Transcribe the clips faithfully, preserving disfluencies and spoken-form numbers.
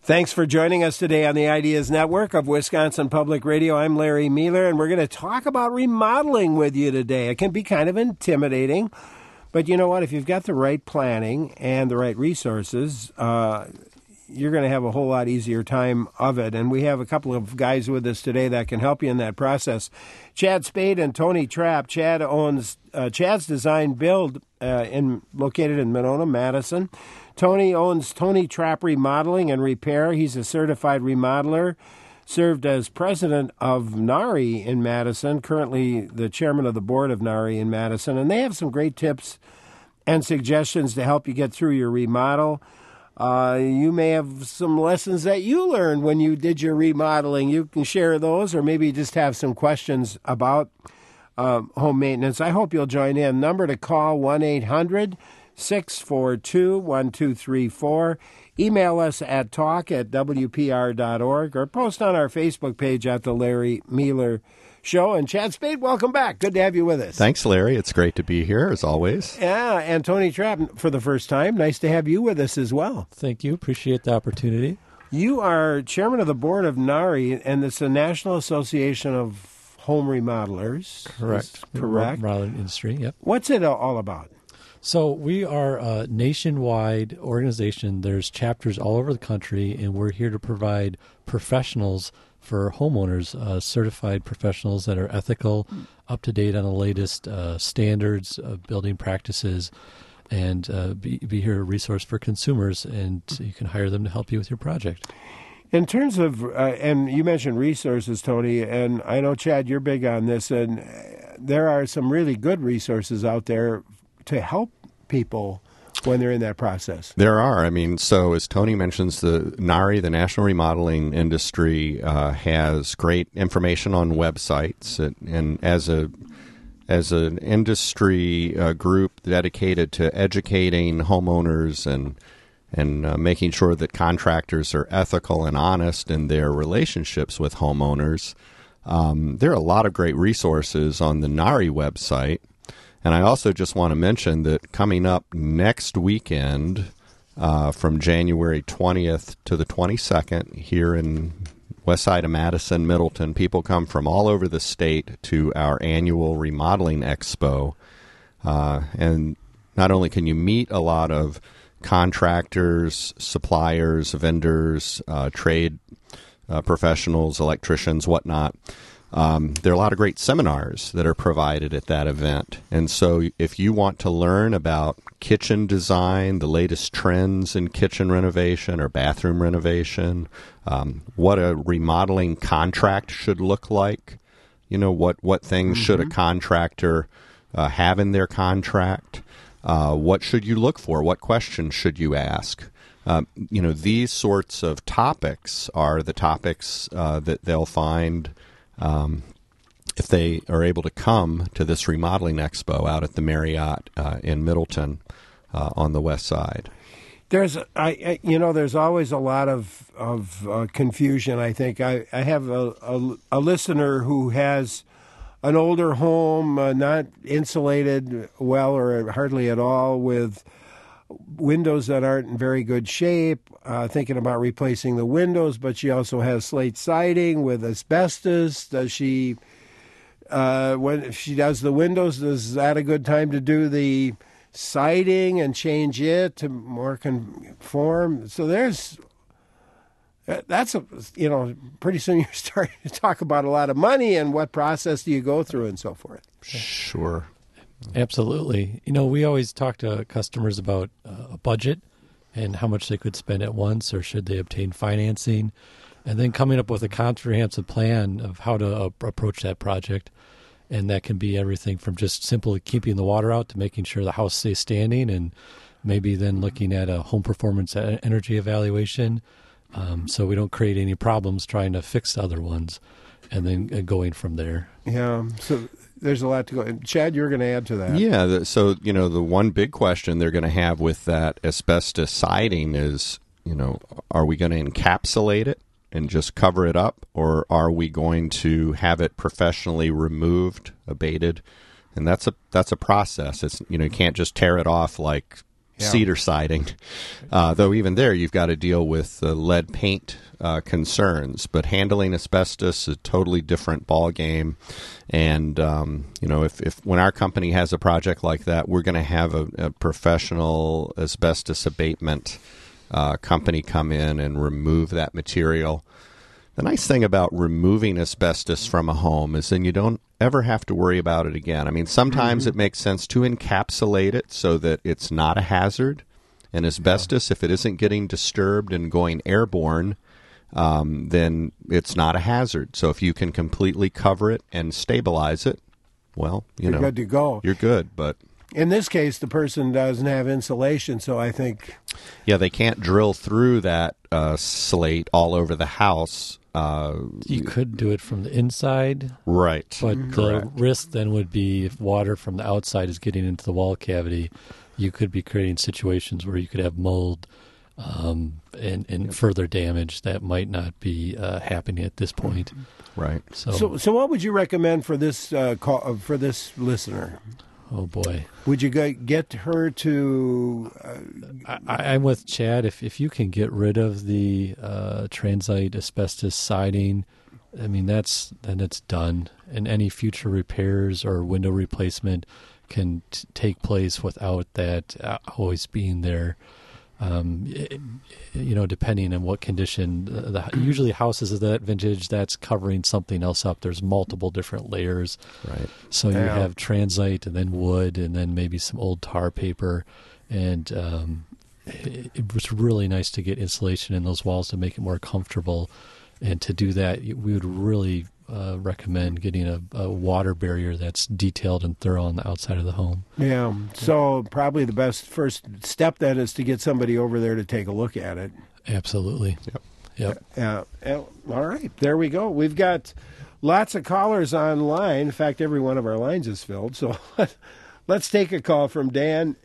Thanks for joining us today on the Ideas Network of Wisconsin Public Radio. I'm Larry Mueller, and we're going to talk about remodeling with you today. It can be kind of intimidating, but you know what? If you've got the right planning and the right resources, uh, you're going to have a whole lot easier time of it. And we have a couple of guys with us today that can help you in that process. Chad Spade and Tony Trapp. Chad owns uh, Chad's Design Build uh, in located in Monona, Madison. Tony owns Tony Trapp Remodeling and Repair. He's a certified remodeler, served as president of NARI in Madison, currently the chairman of the board of NARI in Madison. And they have some great tips and suggestions to help you get through your remodel. Uh, you may have some lessons that you learned when you did your remodeling. You can share those, or maybe just have some questions about uh, home maintenance. I hope you'll join in. Number to call, one eight hundred six four two one two three four. Email us at talk at w p r dot org, or post on our Facebook page at The Larry Mueller Show. And Chad Spade, welcome back. Good to have you with us. Thanks, Larry. It's great to be here, as always. Yeah, and Tony Trapp, for the first time, nice to have you with us as well. Thank you. Appreciate the opportunity. You are chairman of the board of NARI, and it's the National Association of Home Remodelers. Correct. Correct. Remodeling industry, yep. What's it all about? So we are a nationwide organization. There's chapters all over the country, and we're here to provide professionals for homeowners, uh, certified professionals that are ethical, up to date on the latest uh, standards of building practices, and uh, be, be here a resource for consumers, and you can hire them to help you with your project. In terms of, uh, and you mentioned resources, Tony, and I know, Chad, you're big on this, and there are some really good resources out there to help people when they're in that process. There are. I mean, so as Tony mentions, the NARI, the National Remodeling Industry, uh, has great information on websites, and, and as a as an industry uh, group dedicated to educating homeowners and and uh, making sure that contractors are ethical and honest in their relationships with homeowners, um, there are a lot of great resources on the NARI website. And I also just want to mention that coming up next weekend, uh, from January twentieth to the twenty-second, here in west side of Madison, Middleton, people come from all over the state to our annual remodeling expo. Uh, and not only can you meet a lot of contractors, suppliers, vendors, uh, trade uh, professionals, electricians, whatnot, Um, there are a lot of great seminars that are provided at that event. And so if you want to learn about kitchen design, the latest trends in kitchen renovation or bathroom renovation, um, what a remodeling contract should look like, you know, what, what things mm-hmm. should a contractor uh, have in their contract, uh, what should you look for, what questions should you ask? Um, you know, these sorts of topics are the topics uh, that they'll find Um, if they are able to come to this remodeling expo out at the Marriott uh, in Middleton uh, on the west side. There's, I, I, you know, there's always a lot of of uh, confusion. I think I, I have a, a, a listener who has an older home, uh, not insulated well or hardly at all, with windows that aren't in very good shape, uh, thinking about replacing the windows, but she also has slate siding with asbestos. Does she, uh, when if she does the windows, is that a good time to do the siding and change it to more conform? So there's, that's a, you know, pretty soon you're starting to talk about a lot of money and what process do you go through and so forth. Sure. Absolutely. You know, we always talk to customers about uh, a budget and how much they could spend at once, or should they obtain financing, and then coming up with a comprehensive plan of how to uh, approach that project. And that can be everything from just simply keeping the water out to making sure the house stays standing, and maybe then looking at a home performance energy evaluation, um, so we don't create any problems trying to fix the other ones, and then uh, going from there. Yeah, so there's a lot to go. Chad, you're going to add to that. Yeah, the, so, you know, the one big question they're going to have with that asbestos siding is, you know, are we going to encapsulate it and just cover it up, or are we going to have it professionally removed, abated? And that's a that's a process. It's, you know, you can't just tear it off like Yeah. cedar siding. Uh, though even there, you've got to deal with uh, lead paint uh, concerns. But handling asbestos is a totally different ball game. And um, you know, if, if when our company has a project like that, we're going to have a, a professional asbestos abatement uh, company come in and remove that material. The nice thing about removing asbestos from a home is then you don't ever have to worry about it again. I mean, sometimes mm-hmm. it makes sense to encapsulate it so that it's not a hazard. And asbestos, yeah. if it isn't getting disturbed and going airborne, um, then it's not a hazard. So if you can completely cover it and stabilize it, well, you you're know, good to go. You're good, but in this case, the person doesn't have insulation, so I think yeah, they can't drill through that uh, slate all over the house. Uh, you could do it from the inside, right? But mm-hmm. the Correct. risk then would be if water from the outside is getting into the wall cavity, you could be creating situations where you could have mold um, and, and yep. further damage that might not be uh, happening at this point. Right. So, so, so what would you recommend for this uh, call, uh, for this listener? Oh boy! Would you get her to? Uh, I, I'm with Chad. If if you can get rid of the uh, transite asbestos siding, I mean that's then it's done, and any future repairs or window replacement can t- take place without that uh, always being there. Um, it, you know, depending on what condition, the, the, usually houses of that vintage, that's covering something else up. There's multiple different layers. Right. So you yeah. have transite and then wood and then maybe some old tar paper. And um, it, it was really nice to get insulation in those walls to make it more comfortable. And to do that, we would really uh, recommend getting a, a water barrier that's detailed and thorough on the outside of the home. Yeah. So probably the best first step then is to get somebody over there to take a look at it. Absolutely. Yep. Yep. Uh, uh, all right. There we go. We've got lots of callers online. In fact, every one of our lines is filled. So let's take a call from Dan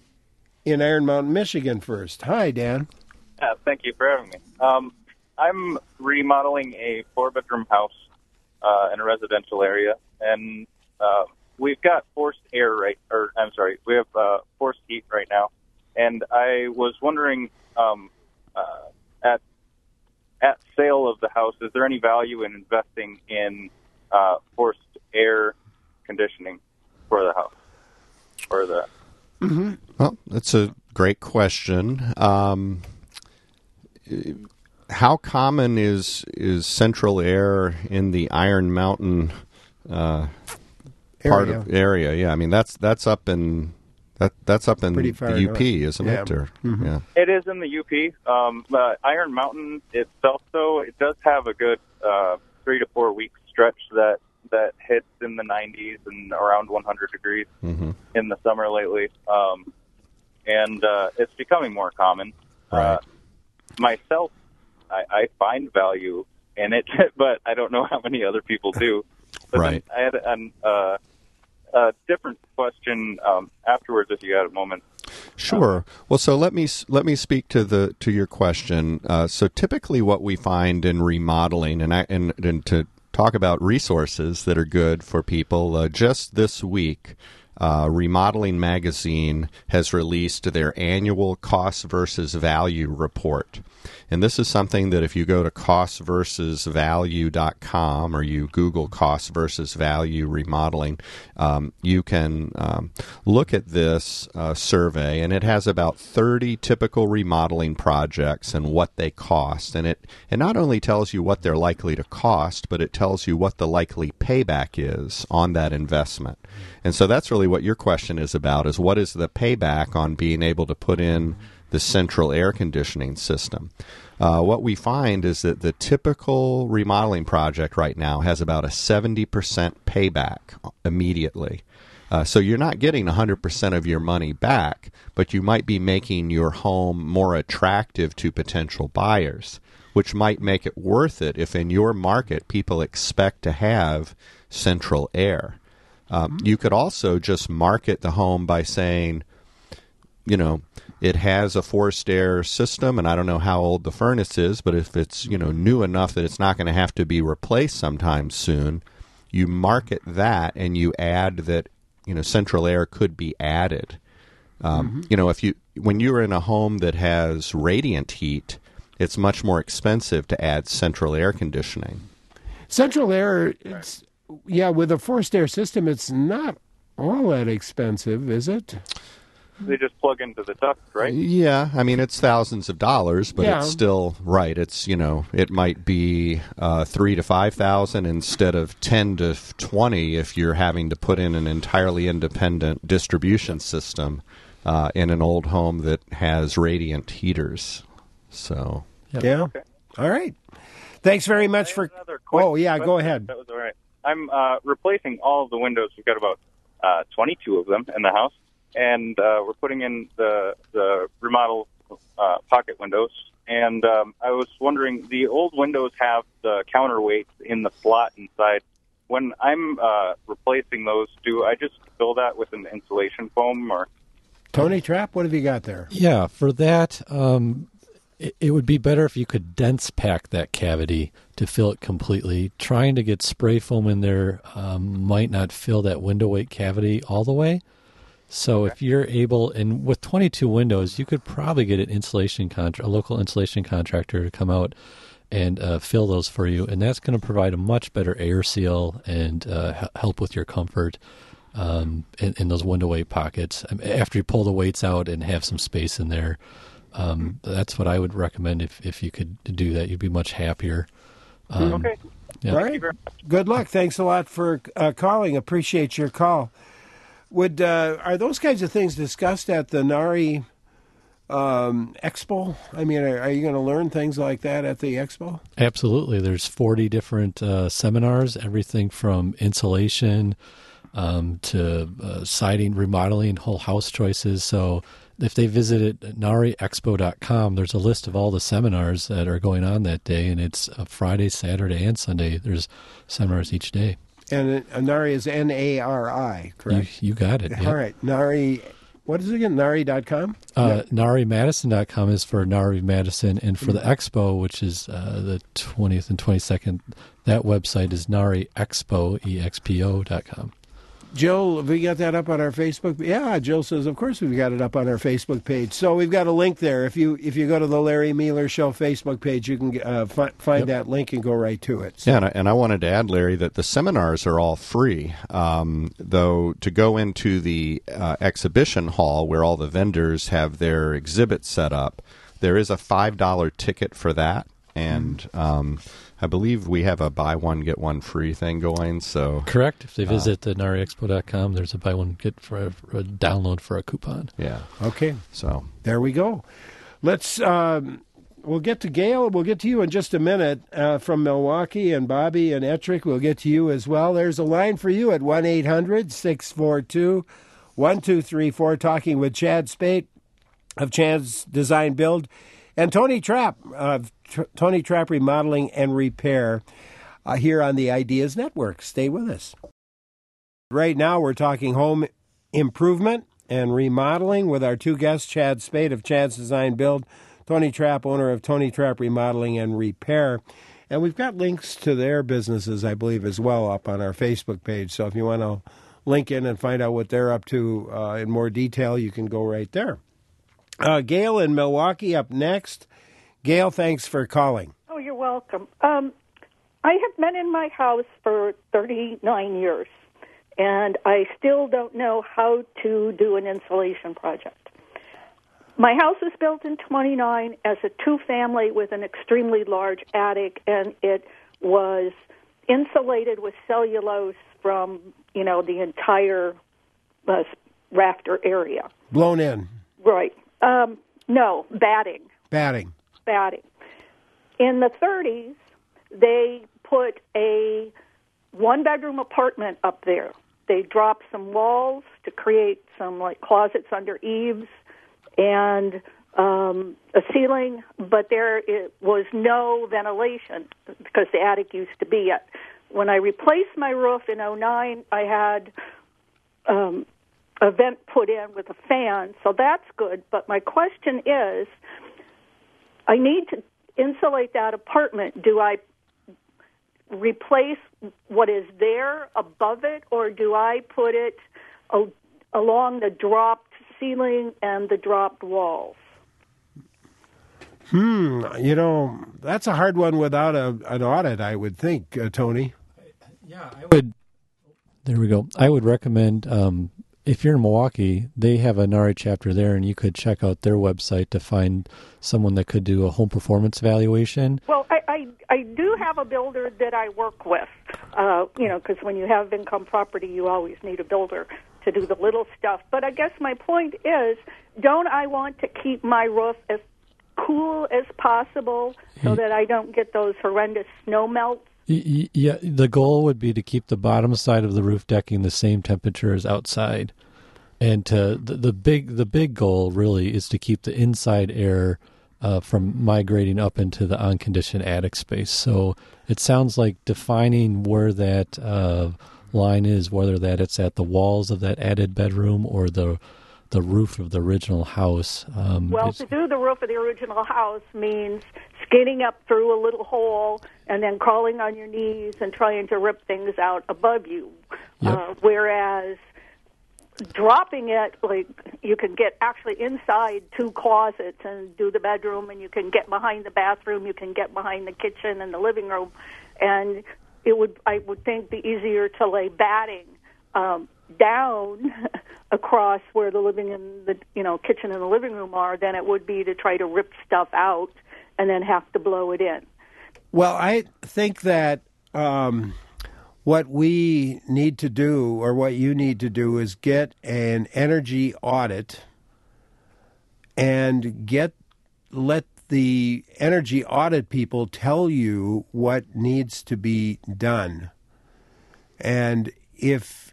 in Iron Mountain, Michigan first. Hi, Dan. Uh, thank you for having me. Um, I'm remodeling a four-bedroom house uh, in a residential area, and uh, we've got forced air right, or I'm sorry, we have uh, forced heat right now. And I was wondering, um, uh, at at sale of the house, is there any value in investing in uh, forced air conditioning for the house, or the? Mm-hmm. Well, that's a great question. Um, How common is is central air in the Iron Mountain uh, part area. of area? Yeah, I mean that's that's up in that that's up in the U P, north. Isn't yeah. it? Or, mm-hmm. Yeah, it is in the U P. Um, uh, Iron Mountain itself, though, it does have a good uh, three to four week stretch that that hits in the nineties and around one hundred degrees mm-hmm. in the summer lately, um, and uh, it's becoming more common. Right. Uh, myself. I, I find value in it, but I don't know how many other people do. But right. I had an, uh, a different question um, afterwards, if you got a moment. Sure. Um, well, so let me let me speak to the to your question. Uh, so typically, what we find in remodeling, and I, and, and to talk about resources that are good for people, uh, just this week. Uh, Remodeling Magazine has released their annual cost versus value report. And this is something that if you go to cost versus value dot com or you Google cost versus value remodeling, um, you can um, look at this uh, survey, and it has about thirty typical remodeling projects and what they cost. And it, it not only tells you what they're likely to cost, but it tells you what the likely payback is on that investment. And so that's really what your question is about, is what is the payback on being able to put in the central air conditioning system. Uh, what we find is that the typical remodeling project right now has about a seventy percent payback immediately. Uh, so you're not getting one hundred percent of your money back, but you might be making your home more attractive to potential buyers, which might make it worth it if in your market people expect to have central air. Um, you could also just market the home by saying, you know, it has a forced air system, and I don't know how old the furnace is, but if it's, you know, new enough that it's not going to have to be replaced sometime soon, you market that and you add that, you know, central air could be added. Um, Mm-hmm. You know, if you when you're in a home that has radiant heat, it's much more expensive to add central air conditioning. Central air, it's, yeah, with a forced air system, it's not all that expensive, is it? They just plug into the duct, right? Yeah, I mean it's thousands of dollars, but Yeah. it's still right. It's you know it might be uh, three to five thousand instead of ten to twenty if you're having to put in an entirely independent distribution system uh, in an old home that has radiant heaters. So Yep. Yeah. Okay. All right. Thanks very I much have for. another quick Oh, yeah, go question, ahead. if That was all right. I'm uh, replacing all of the windows. We've got about uh, twenty-two of them in the house, and uh, we're putting in the the remodel uh, pocket windows. And um, I was wondering, the old windows have the counterweights in the slot inside. When I'm uh, replacing those, do I just fill that with an insulation foam, or? Tony Trapp, what have you got there? Yeah, for that, um, it, it would be better if you could dense pack that cavity to fill it completely. Trying to get spray foam in there um, might not fill that window weight cavity all the way. So if you're able, and with twenty-two windows, you could probably get an insulation contra- a local insulation contractor to come out and uh, fill those for you, and that's going to provide a much better air seal and uh, h- help with your comfort um, in, in those window weight pockets. Um, After you pull the weights out and have some space in there, um, that's what I would recommend. If if you could do that, you'd be much happier. Um, Okay. Yeah. All Thank right. you very much. Good luck. Thanks a lot for uh, calling. Appreciate your call. Would uh, are those kinds of things discussed at the NARI um, Expo? I mean, are, are you going to learn things like that at the Expo? Absolutely. There's forty different uh, seminars, everything from insulation um, to uh, siding, remodeling, whole house choices. So if they visit nari expo dot com, there's a list of all the seminars that are going on that day, and it's uh, Friday, Saturday, and Sunday. There's seminars each day. And uh, NARI is N A R I, You, correct? you got it. Yep. All right. NARI, what is it again? nari dot com? Uh, nari madison dot com is for Nari Madison, and for the Expo, which is uh, the twentieth and twenty-second, that website is nari expo, E X P O dot com. Jill, have we got that up on our Facebook? Yeah, Jill says, of course we've got it up on our Facebook page. So we've got a link there. If you if you go to the Larry Mealer Show Facebook page, you can uh, fi- find Yep. that link and go right to it. So, yeah, and I, and I wanted to add, Larry, that the seminars are all free. Um, though to go into the uh, exhibition hall where all the vendors have their exhibits set up, there is a five dollar ticket for that, and um, I believe we have a buy one get one free thing going. So Correct. If they visit the nari expo dot com, there's a buy one get for a, for a download for a coupon. yeah, okay, so there we go. Let's, um, we'll get to Gail. We'll get to you in just a minute uh, from Milwaukee, and Bobby and Ettrick. We'll get to you as well. There's a line for you at one eight hundred six four two one two three four, talking with Chad Spate of Chad's Design Build and Tony Trapp of Tr- Tony Trapp Remodeling and Repair uh, here on the Ideas Network. Stay with us. Right now we're talking home improvement and remodeling with our two guests, Chad Spate of Chad's Design Build, Tony Trapp, owner of Tony Trapp Remodeling and Repair. And we've got links to their businesses, I believe, as well up on our Facebook page. So if you want to link in and find out what they're up to uh, in more detail, you can go right there. Uh, Gail in Milwaukee up next. Gail, thanks for calling. Oh, you're welcome. Um, I have been in my house for thirty-nine years, and I still don't know how to do an insulation project. My house was built in twenty-nine as a two-family with an extremely large attic, and it was insulated with cellulose from, you know, the entire uh, rafter area. Blown in. Right. Um, no, batting. Batting. Batting. In the thirties, they put a one-bedroom apartment up there. They dropped some walls to create some, like, closets under eaves and um, a ceiling, but there it was no ventilation because the attic used to be it. When I replaced my roof in oh nine, I had um, a vent put in with a fan, so that's good. But my question is, I need to insulate that apartment. Do I replace what is there above it, or do I put it a, along the dropped ceiling and the dropped walls. Hmm, you know, that's a hard one without a, an audit, I would think, uh, Tony. Yeah, I would. There we go. I would recommend, um, if you're in Milwaukee, they have a NARI chapter there, and you could check out their website to find someone that could do a home performance evaluation. Well, I, I, I do have a builder that I work with, uh, you know, because when you have income property, you always need a builder to do the little stuff. But I guess my point is, don't I want to keep my roof as cool as possible so that I don't get those horrendous snow melts? Yeah, the goal would be to keep the bottom side of the roof decking the same temperature as outside, and to the, the big the big goal really is to keep the inside air uh, from migrating up into the unconditioned attic space. So it sounds like defining where that uh, line is, whether that it's at the walls of that added bedroom or the the roof of the original house. Um, well, to do the roof of the original house means skinning up through a little hole and then crawling on your knees and trying to rip things out above you. Yep. Uh, whereas dropping it, like you can get actually inside two closets and do the bedroom, and you can get behind the bathroom, you can get behind the kitchen and the living room, and it would, I would think, be easier to lay batting um, down across where the living and the you know kitchen and the living room are than it would be to try to rip stuff out and then have to blow it in. Well, I think that um, what we need to do, or what you need to do, is get an energy audit and get let the energy audit people tell you what needs to be done. And if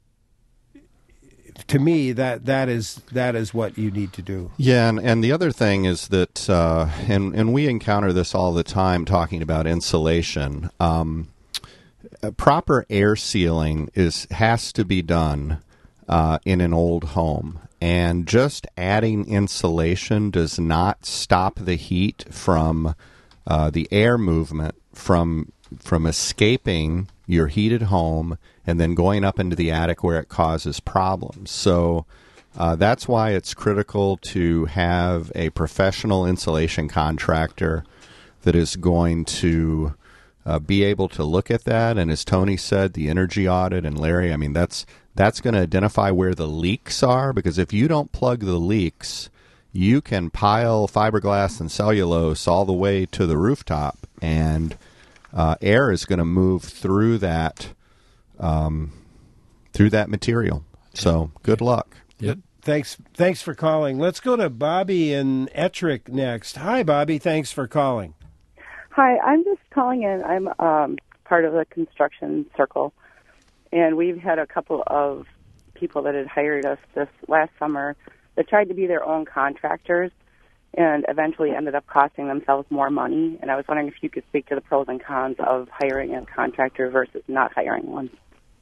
to me, that that is that is what you need to do. Yeah, and, and the other thing is that, uh, and and we encounter this all the time talking about insulation. Um, proper air sealing is has to be done uh, in an old home, and just adding insulation does not stop the heat from uh, the air movement from from escaping your heated home and then going up into the attic where it causes problems. So uh, that's why it's critical to have a professional insulation contractor that is going to uh, be able to look at that. And as Tony said, the energy audit, and Larry, I mean, that's that's going to identify where the leaks are, because if you don't plug the leaks, you can pile fiberglass and cellulose all the way to the rooftop, and Uh, air is going to move through that um, through that material. So good luck. Yep. Thanks. Thanks for calling. Let's go to Bobby in Ettrick next. Hi, Bobby. Thanks for calling. Hi, I'm just calling in. I'm um, part of the construction circle, and we've had a couple of people that had hired us this last summer that tried to be their own contractors, and eventually ended up costing themselves more money. And I was wondering if you could speak to the pros and cons of hiring a contractor versus not hiring one.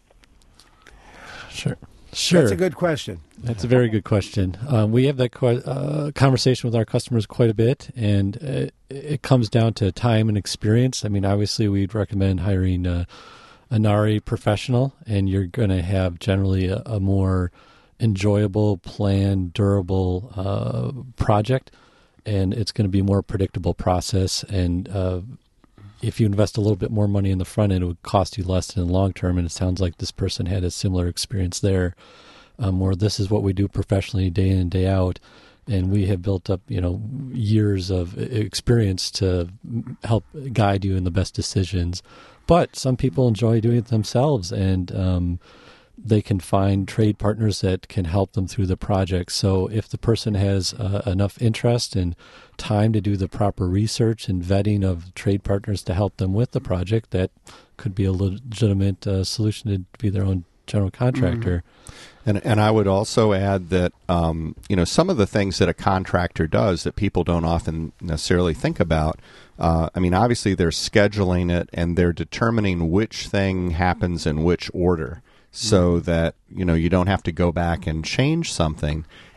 Sure. Sure. That's a good question. That's a very good question. Um, we have that co- uh, conversation with our customers quite a bit, and it, it comes down to time and experience. I mean, obviously, we'd recommend hiring a, a NARI professional, and you're going to have generally a, a more enjoyable, planned, durable uh, project. And it's going to be a more predictable process. And uh, if you invest a little bit more money in the front end, it would cost you less in the long term. And it sounds like this person had a similar experience there, um, where this is what we do professionally day in and day out. And we have built up, you know, years of experience to help guide you in the best decisions. But some people enjoy doing it themselves, and um, they can find trade partners that can help them through the project. So if the person has uh, enough interest and time to do the proper research and vetting of trade partners to help them with the project, that could be a legitimate uh, solution to be their own general contractor. Mm-hmm. And and I would also add that um, you know, some of the things that a contractor does that people don't often necessarily think about. Uh, I mean, obviously they're scheduling it and they're determining which thing happens in which order, so that, you know, you don't have to go back and change something.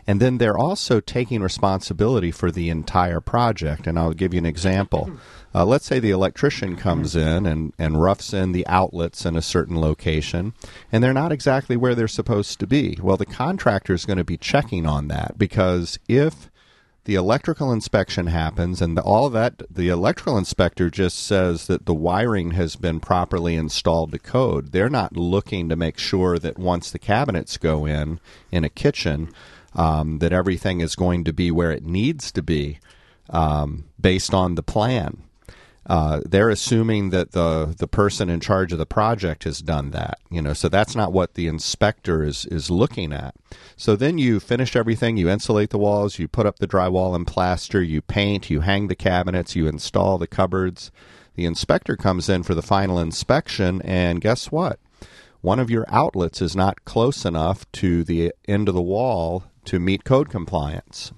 And then they're also taking responsibility for the entire project. And I'll give you an example. Uh, let's say the electrician comes in and, and roughs in the outlets in a certain location, and they're not exactly where they're supposed to be. Well, the contractor is going to be checking on that, because if the electrical inspection happens and the, all that, the electrical inspector just says that the wiring has been properly installed to code, they're not looking to make sure that once the cabinets go in, in a kitchen, um, that everything is going to be where it needs to be um, based on the plan. Uh, they're assuming that the the person in charge of the project has done that, you know. So that's not what the inspector is is looking at. So then you finish everything, you insulate the walls, you put up the drywall and plaster, you paint, you hang the cabinets, you install the cupboards. The inspector comes in for the final inspection, and guess what? One of your outlets is not close enough to the end of the wall to meet code compliance.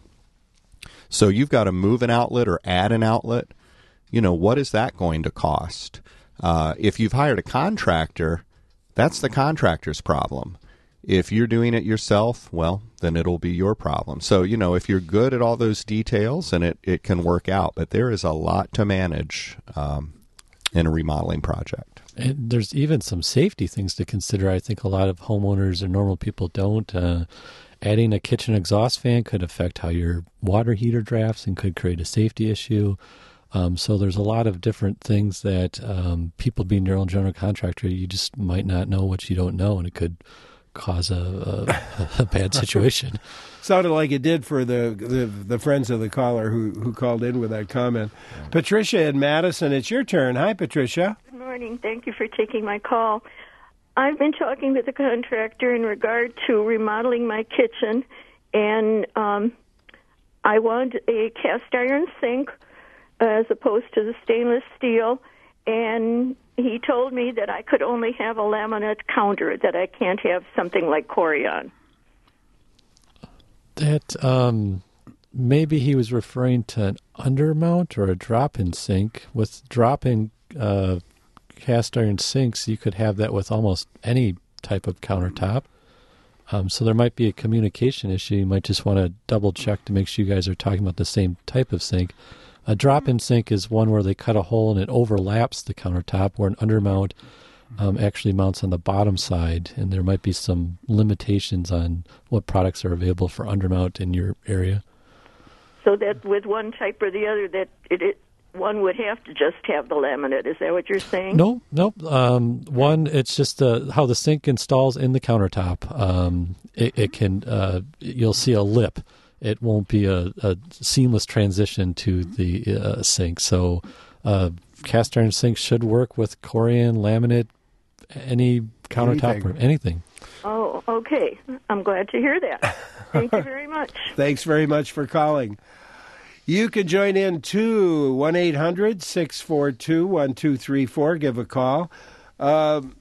So you've got to move an outlet or add an outlet. You know, what is that going to cost? Uh, if you've hired a contractor, that's the contractor's problem. If you're doing it yourself, well, then it'll be your problem. So, you know, if you're good at all those details, and it, it can work out. But there is a lot to manage um, in a remodeling project. And there's even some safety things to consider. I think a lot of homeowners or normal people don't. Uh, adding a kitchen exhaust fan could affect how your water heater drafts and could create a safety issue. Um, so there's a lot of different things that um, people being your own general contractor, you just might not know what you don't know, and it could cause a, a, a bad situation. Sounded like it did for the, the the friends of the caller who, who called in with that comment. Yeah. Patricia in Madison, it's your turn. Hi, Patricia. Good morning. Thank you for taking my call. I've been talking with the contractor in regard to remodeling my kitchen, and um, I want a cast iron sink as opposed to the stainless steel, and he told me that I could only have a laminate counter, that I can't have something like Corian. That, um, maybe he was referring to an undermount or a drop-in sink. With drop-in uh, cast iron sinks, you could have that with almost any type of countertop. Um, so there might be a communication issue. You might just want to double-check to make sure you guys are talking about the same type of sink. A drop-in sink is one where they cut a hole and it overlaps the countertop, where an undermount um, actually mounts on the bottom side, and there might be some limitations on what products are available for undermount in your area. So that with one type or the other, that it, it one would have to just have the laminate. Is that what you're saying? No, no. Um, one, it's just uh, how the sink installs in the countertop. Um, it, it can, uh, you'll see a lip. It won't be a, a seamless transition to the uh, sink. So uh, cast iron sinks should work with Corian, laminate, any countertop anything. or anything. Oh, okay. I'm glad to hear that. Thank you very much. Thanks very much for calling. You can join in too, one eight hundred six four two one two three four. Give a call. Um,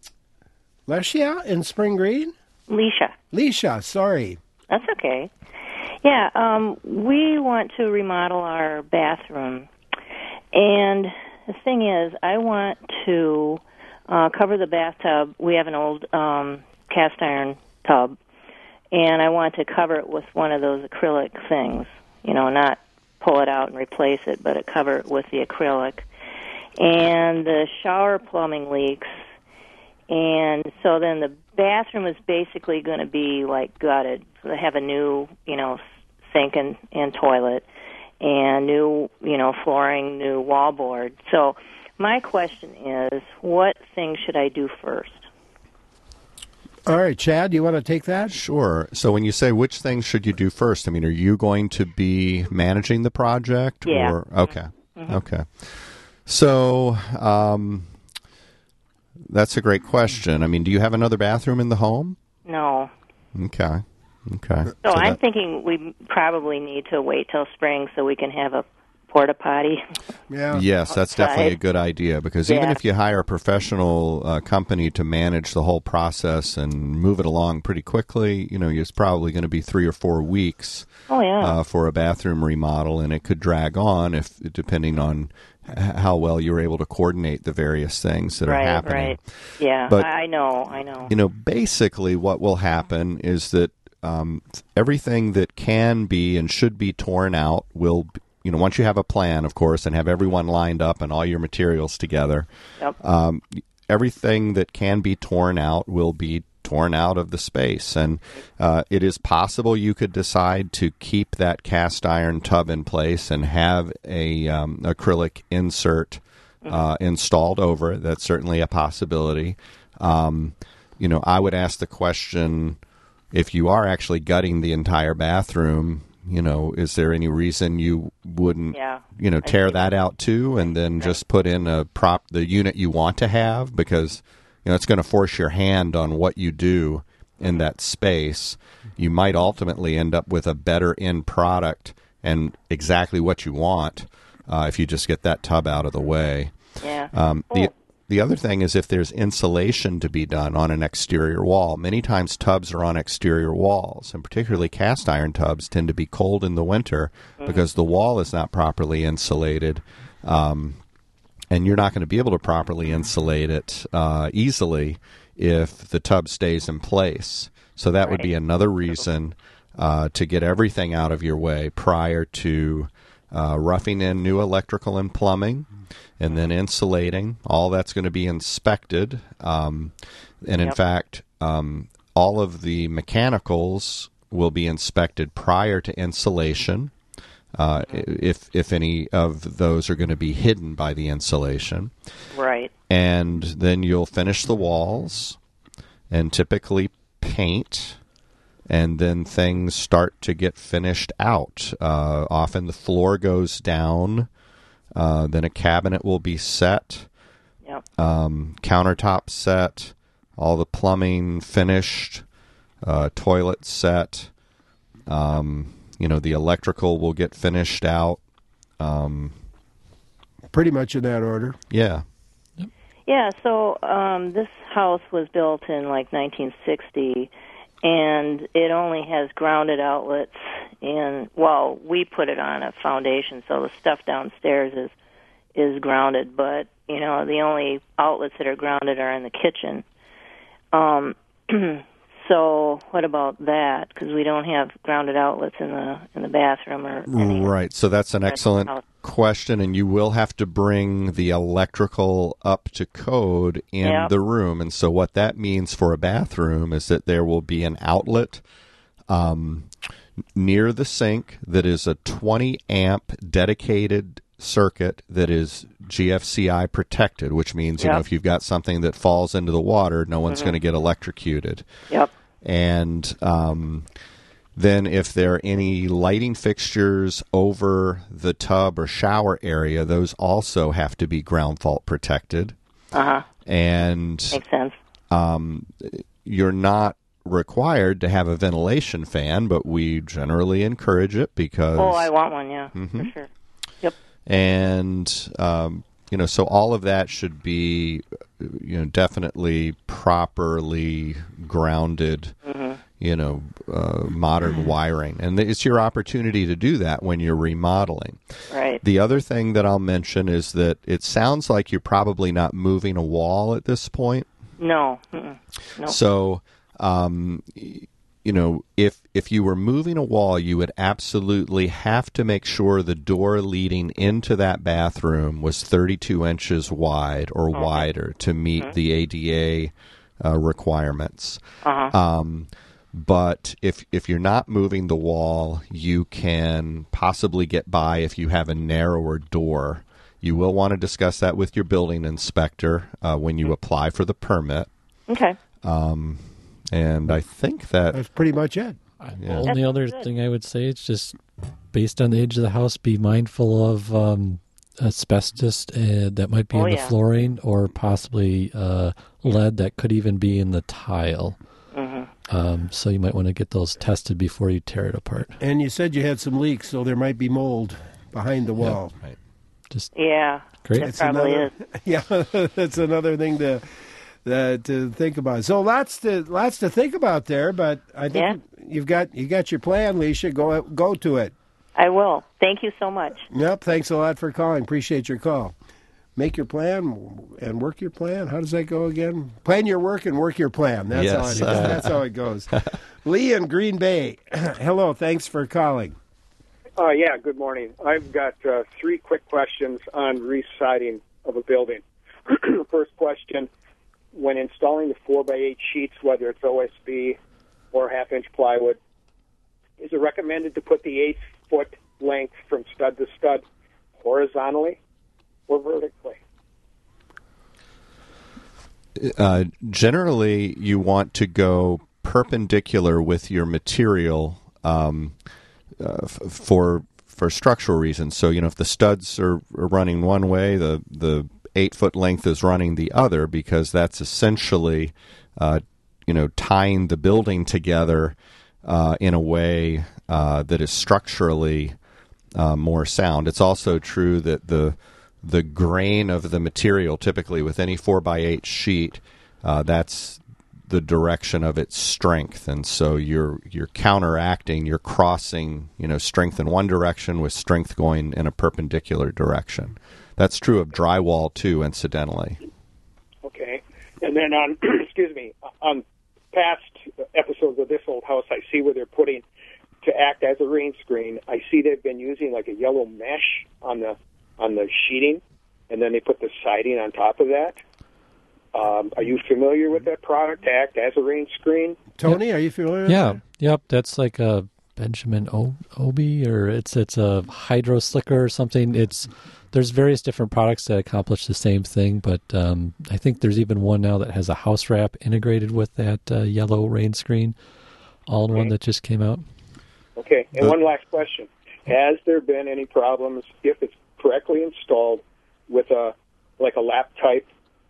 Lecia in Spring Green? Leisha. Leisha, sorry. That's okay. Yeah, um, we want to remodel our bathroom. And the thing is, I want to uh, cover the bathtub. We have an old um, cast iron tub, and I want to cover it with one of those acrylic things, you know, not pull it out and replace it, but cover it with the acrylic. And the shower plumbing leaks, and so then the bathroom is basically going to be like gutted. So they have a new, you know, sink and, and toilet, and new, you know, flooring, new wallboard. So my question is, what things should I do first? All right, Chad, you want to take that? Sure. So when you say which things should you do first, I mean, are you going to be managing the project? Yeah. Or, okay. Mm-hmm. Okay. So um, that's a great question. I mean, do you have another bathroom in the home? No. Okay. Okay. So, so I'm that, thinking we probably need to wait till spring so we can have a porta potty. Yeah. Yes, that's outside. definitely a good idea, because Yeah. even if you hire a professional uh, company to manage the whole process and move it along pretty quickly, you know, it's probably going to be three or four weeks Oh, yeah. uh, for a bathroom remodel, and it could drag on if depending on h- how well you're able to coordinate the various things that right, are happening. right. Yeah, But, I know, I know. You know, basically what will happen is that um, everything that can be and should be torn out will, be, you know, once you have a plan, of course, and have everyone lined up and all your materials together, Yep. um, everything that can be torn out will be torn out of the space. And uh, it is possible you could decide to keep that cast iron tub in place and have a um, acrylic insert uh, installed over it. That's certainly a possibility. Um, you know, I would ask the question, if you are actually gutting the entire bathroom, you know, is there any reason you wouldn't, Yeah. you know, tear that out too and then just put in a prop, the unit you want to have? Because, you know, it's going to force your hand on what you do in that space. You might ultimately end up with a better end product and exactly what you want uh, if you just get that tub out of the way. Yeah. Um, Cool. the the other thing is if there's insulation to be done on an exterior wall. Many times tubs are on exterior walls, and particularly cast iron tubs tend to be cold in the winter Mm-hmm. because the wall is not properly insulated. Um, and you're not going to be able to properly insulate it uh, easily if the tub stays in place. So that would be another reason uh, to get everything out of your way prior to uh, roughing in new electrical and plumbing, and then insulating. All that's going to be inspected. Um, and in Yep. fact, um, all of the mechanicals will be inspected prior to installation. Uh, if if any of those are going to be hidden by the insulation. Right. And then you'll finish the walls and typically paint, and then things start to get finished out. Uh, often the floor goes down, uh, then a cabinet will be set, Yep. um, countertop set, all the plumbing finished, uh, toilet set. Um, you know, the electrical will get finished out. Um, Pretty much in that order. yeah. Yeah, so um, this house was built in like nineteen sixty, and it only has grounded outlets. And well, we put it on a foundation, so the stuff downstairs is is grounded. But you know, the only outlets that are grounded are in the kitchen. Um, so what about that? Because we don't have grounded outlets in the in the bathroom or any Right. So that's an excellent house. question, and you will have to bring the electrical up to code in Yep. the room. And so what that means for a bathroom is that there will be an outlet um, near the sink that is a twenty amp dedicated circuit that is G F C I protected, which means, you know, Yep. if you've got something that falls into the water, no one's going to get electrocuted. Yep. And um, then if there are any lighting fixtures over the tub or shower area, those also have to be ground fault protected. Uh huh. And Makes sense. um, you're not required to have a ventilation fan, but we generally encourage it because... Oh, I want one. Yeah, Mhm. for sure. Yep. And, um, you know, so all of that should be, you know, definitely properly grounded, Mm-hmm. you know, uh, modern wiring. And it's your opportunity to do that when you're remodeling. Right. The other thing that I'll mention is that it sounds like you're probably not moving a wall at this point. No. Mm-mm. No. So, um, y- you know, if if you were moving a wall, you would absolutely have to make sure the door leading into that bathroom was thirty-two inches wide or Okay. wider to meet Mhm. the A D A uh, requirements. Uh-huh. Um, but if if you're not moving the wall, you can possibly get by if you have a narrower door. You will want to discuss that with your building inspector uh, when you apply for the permit. Okay. Um, and I think that That's pretty much it. Yeah. The only That's other good. thing I would say is just based on the age of the house, be mindful of um, asbestos uh, that might be Oh, in the yeah. flooring, or possibly uh, lead that could even be in the tile. Mm-hmm. Um, so you might want to get those tested before you tear it apart. And you said you had some leaks, so there might be mold behind the wall. right. Just Yeah. Great. It It's probably another, is. Yeah, that's another thing to uh, to think about. So lots to lots to think about there, but I think you've got you got your plan, Leisha. Go go to it. I will. Thank you so much. Yep. Thanks a lot for calling. Appreciate your call. Make your plan and work your plan. How does that go again? Plan your work and work your plan. That's Yes. how it is. That's how it goes. Lee in Green Bay. Hello, thanks for calling. Uh, yeah, good morning. I've got uh, three quick questions on re-siding of a building. First question, when installing the four by eight sheets, whether it's O S B or half-inch plywood, is it recommended to put the eight-foot length from stud to stud horizontally or vertically? Uh, generally, you want to go perpendicular with your material um, uh, f- for for structural reasons. So, you know, if the studs are, are running one way, the the eight foot length is running the other, because that's essentially, uh, you know, tying the building together uh, in a way uh, that is structurally uh, more sound. It's also true that the the grain of the material, typically with any four by eight sheet, uh, that's the direction of its strength, and so you're you're counteracting, you're crossing, you know, strength in one direction with strength going in a perpendicular direction. That's true of drywall too, incidentally. Okay, and then on excuse me, on past episodes of This Old House, I see where they're putting to act as a rain screen. I see they've been using like a yellow mesh on the on the sheeting, and then they put the siding on top of that. Um, are you familiar with that product to act as a rain screen? Tony, are you familiar with Yeah, that? yep. That's like a Benjamin o- Obi, or it's it's a hydro slicker or something. It's there's various different products that accomplish the same thing, but um, I think there's even one now that has a house wrap integrated with that uh, yellow rain screen, all in Okay. one that just came out. Okay, and Uh, one last question. Has there been any problems, if it's correctly installed, with a like a lap type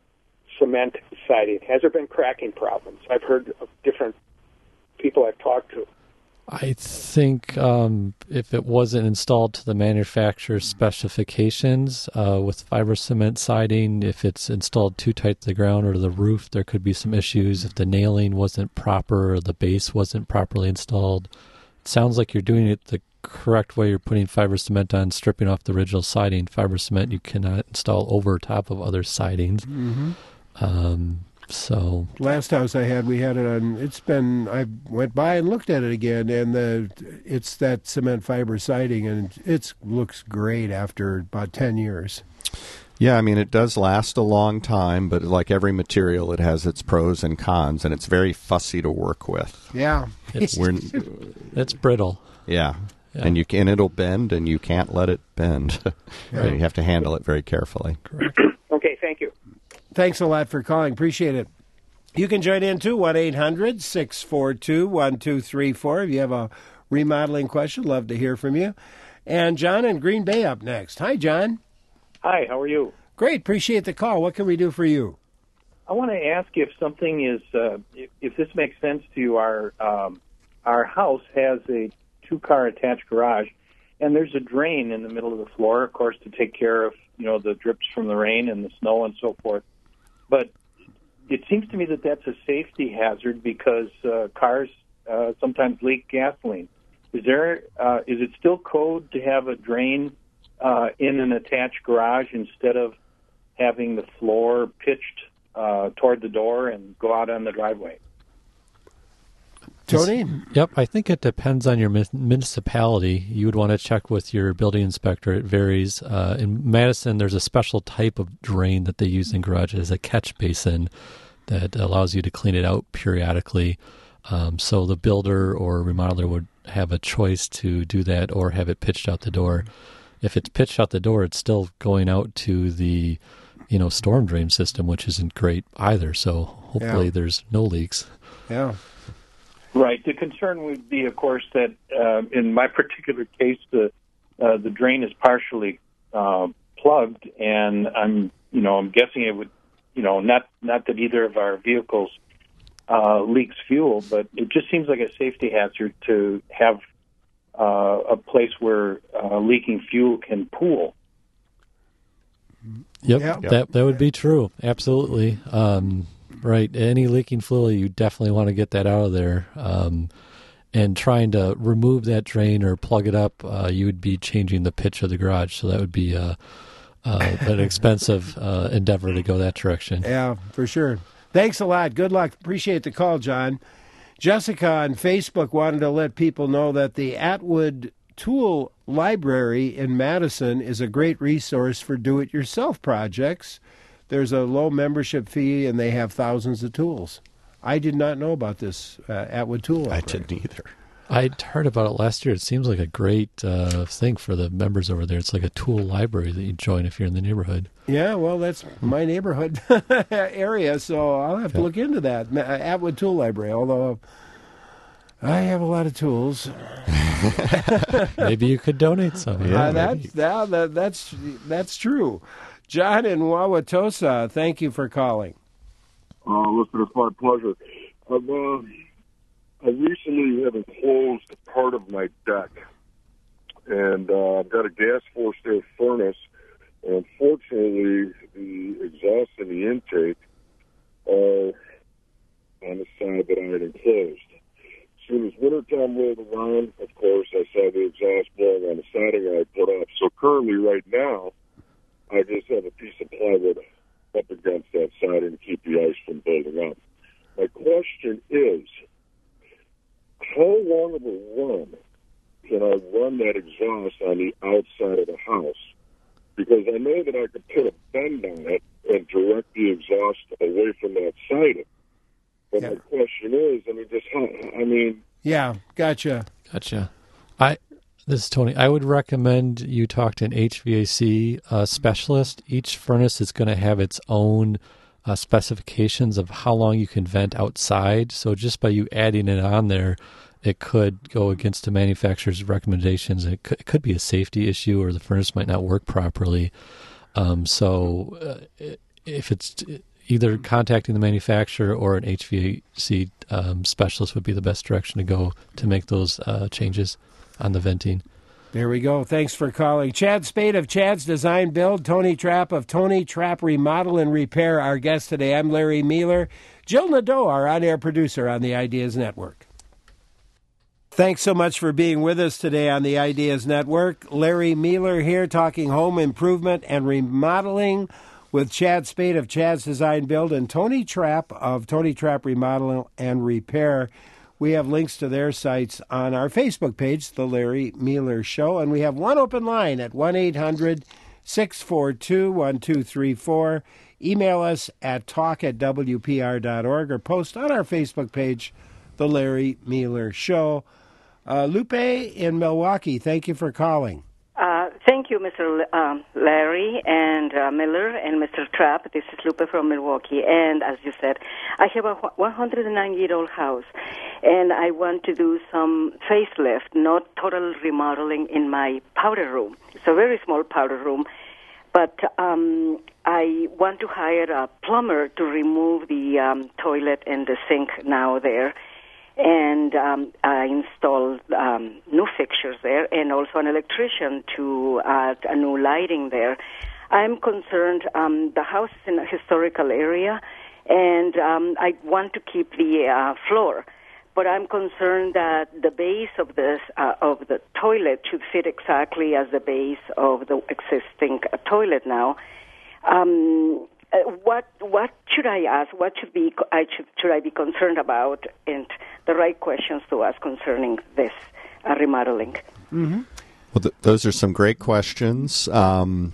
cement siding? Has there been cracking problems? I've heard of different people I've talked to. I think um, if it wasn't installed to the manufacturer's specifications uh, with fiber cement siding, if it's installed too tight to the ground or to the roof, there could be some issues. If the nailing wasn't proper or the base wasn't properly installed, it sounds like you're doing it the correct way. You're putting fiber cement on, stripping off the original siding. Fiber cement you cannot install over top of other sidings. Mm-hmm. Um, so Last house I had, we had it on. It's been. I went by and looked at it again, and the it's that cement fiber siding, and it looks great after about ten years. Yeah, I mean, it does last a long time, but like every material, it has its pros and cons, and it's very fussy to work with. Yeah, it's, We're, it's brittle. yeah. Yeah. And you can, it'll bend, and you can't let it bend. Yeah. You have to handle it very carefully. Correct. Okay, thank you. Thanks a lot for calling. Appreciate it. You can join in too, one eight hundred six four two one two three four. If you have a remodeling question, love to hear from you. And John in Green Bay up next. Hi, John. Hi, how are you? Great. Appreciate the call. What can we do for you? I want to ask if something is, uh, if, if this makes sense to you. Our um, our house has a two-car attached garage, and there's a drain in the middle of the floor, of course, to take care of, you know, the drips from the rain and the snow and so forth. But it seems to me that that's a safety hazard because uh, cars uh, sometimes leak gasoline. Is there uh, is it still code to have a drain uh, in an attached garage instead of having the floor pitched uh, toward the door and go out on the driveway? Tony? Yep, I think it depends on your municipality. You would want to check with your building inspector. It varies. Uh, in Madison, there's a special type of drain that they use in garages, a catch basin that allows you to clean it out periodically. Um, so the builder or remodeler would have a choice to do that or have it pitched out the door. If it's pitched out the door, it's still going out to the, you know, storm drain system, which isn't great either. So hopefully Yeah. there's no leaks. Yeah. Right. The concern would be, of course, that uh, in my particular case, the uh, the drain is partially uh, plugged, and I'm, you know, I'm guessing it would, you know, not not that either of our vehicles uh, leaks fuel, but it just seems like a safety hazard to have uh, a place where uh, leaking fuel can pool. Yep, Yep. that that would be true. Absolutely. Um, right. Any leaking fluid, you definitely want to get that out of there. Um, and trying to remove that drain or plug it up, uh, you would be changing the pitch of the garage. So that would be uh, uh, an expensive uh, endeavor to go that direction. Yeah, for sure. Thanks a lot. Good luck. Appreciate the call, John. Jessica on Facebook wanted to let people know that the Atwood Tool Library in Madison is a great resource for do-it-yourself projects. There's a low membership fee, and they have thousands of tools. I did not know about this uh, Atwood Tool Library. I didn't either. I'd heard about it last year. It seems like a great uh, thing for the members over there. It's like a tool library that you join if you're in the neighborhood. Yeah, well, that's my neighborhood area, so I'll have to look into that. Atwood Tool Library, although I have a lot of tools. Maybe you could donate some. Yeah, uh, that's, that, that, that's, that's true. John in Wauwatosa, thank you for calling. Uh, listen, it's my pleasure. I've, uh, I recently have enclosed part of my deck, and uh, I've got a gas forced air furnace, and unfortunately, the exhaust and the intake are on the side that I had enclosed. As soon as wintertime rolled around, of course, I saw the exhaust blowing on the siding I put up. So currently, right now, I just have a piece of plywood up against that siding to keep the ice from building up. My question is, how long of a run can I run that exhaust on the outside of the house? Because I know that I could put a bend on it and direct the exhaust away from that siding. But yeah. My question is, I mean, just how, I mean... Yeah, gotcha. Gotcha. I... This is Tony. I would recommend you talk to an H V A C uh, specialist. Each furnace is going to have its own uh, specifications of how long you can vent outside. So just by you adding it on there, it could go against the manufacturer's recommendations. It could, it could be a safety issue, or the furnace might not work properly. Um, so uh, if it's either contacting the manufacturer or an H V A C um, specialist would be the best direction to go to make those uh, changes on the venting. There we go. Thanks for calling. Chad Spade of Chad's Design Build, Tony Trapp of Tony Trapp Remodel and Repair, our guest today. I'm Larry Mueller. Jill Nadeau, our on-air producer on the Ideas Network. Thanks so much for being with us today on the Ideas Network. Larry Mueller here talking home improvement and remodeling with Chad Spade of Chad's Design Build and Tony Trapp of Tony Trapp Remodel and Repair. We have links to their sites on our Facebook page, The Larry Mueller Show, and we have one open line at one eight hundred six four two one two three four. Email us at talk at w p r dot org or post on our Facebook page, The Larry Mueller Show. Uh, Lupe in Milwaukee, thank you for calling. Uh, thank you, Mister L- um, Larry and uh, Miller and Mister Trapp. This is Lupe from Milwaukee. And as you said, I have a one hundred nine-year-old house, and I want to do some facelift, not total remodeling in my powder room. It's a very small powder room, but um, I want to hire a plumber to remove the um, toilet and the sink now there. And um, I installed um, new fixtures there and also an electrician to add a new lighting there. I'm concerned, um, the house is in a historical area, and um, I want to keep the uh, floor. But I'm concerned that the base of, this, uh, of the toilet should fit exactly as the base of the existing uh, toilet now. Um Uh, what what should I ask? What should be I should should I be concerned about? And the right questions to ask concerning this uh, remodeling. Mm-hmm. Well, th- those are some great questions. Um,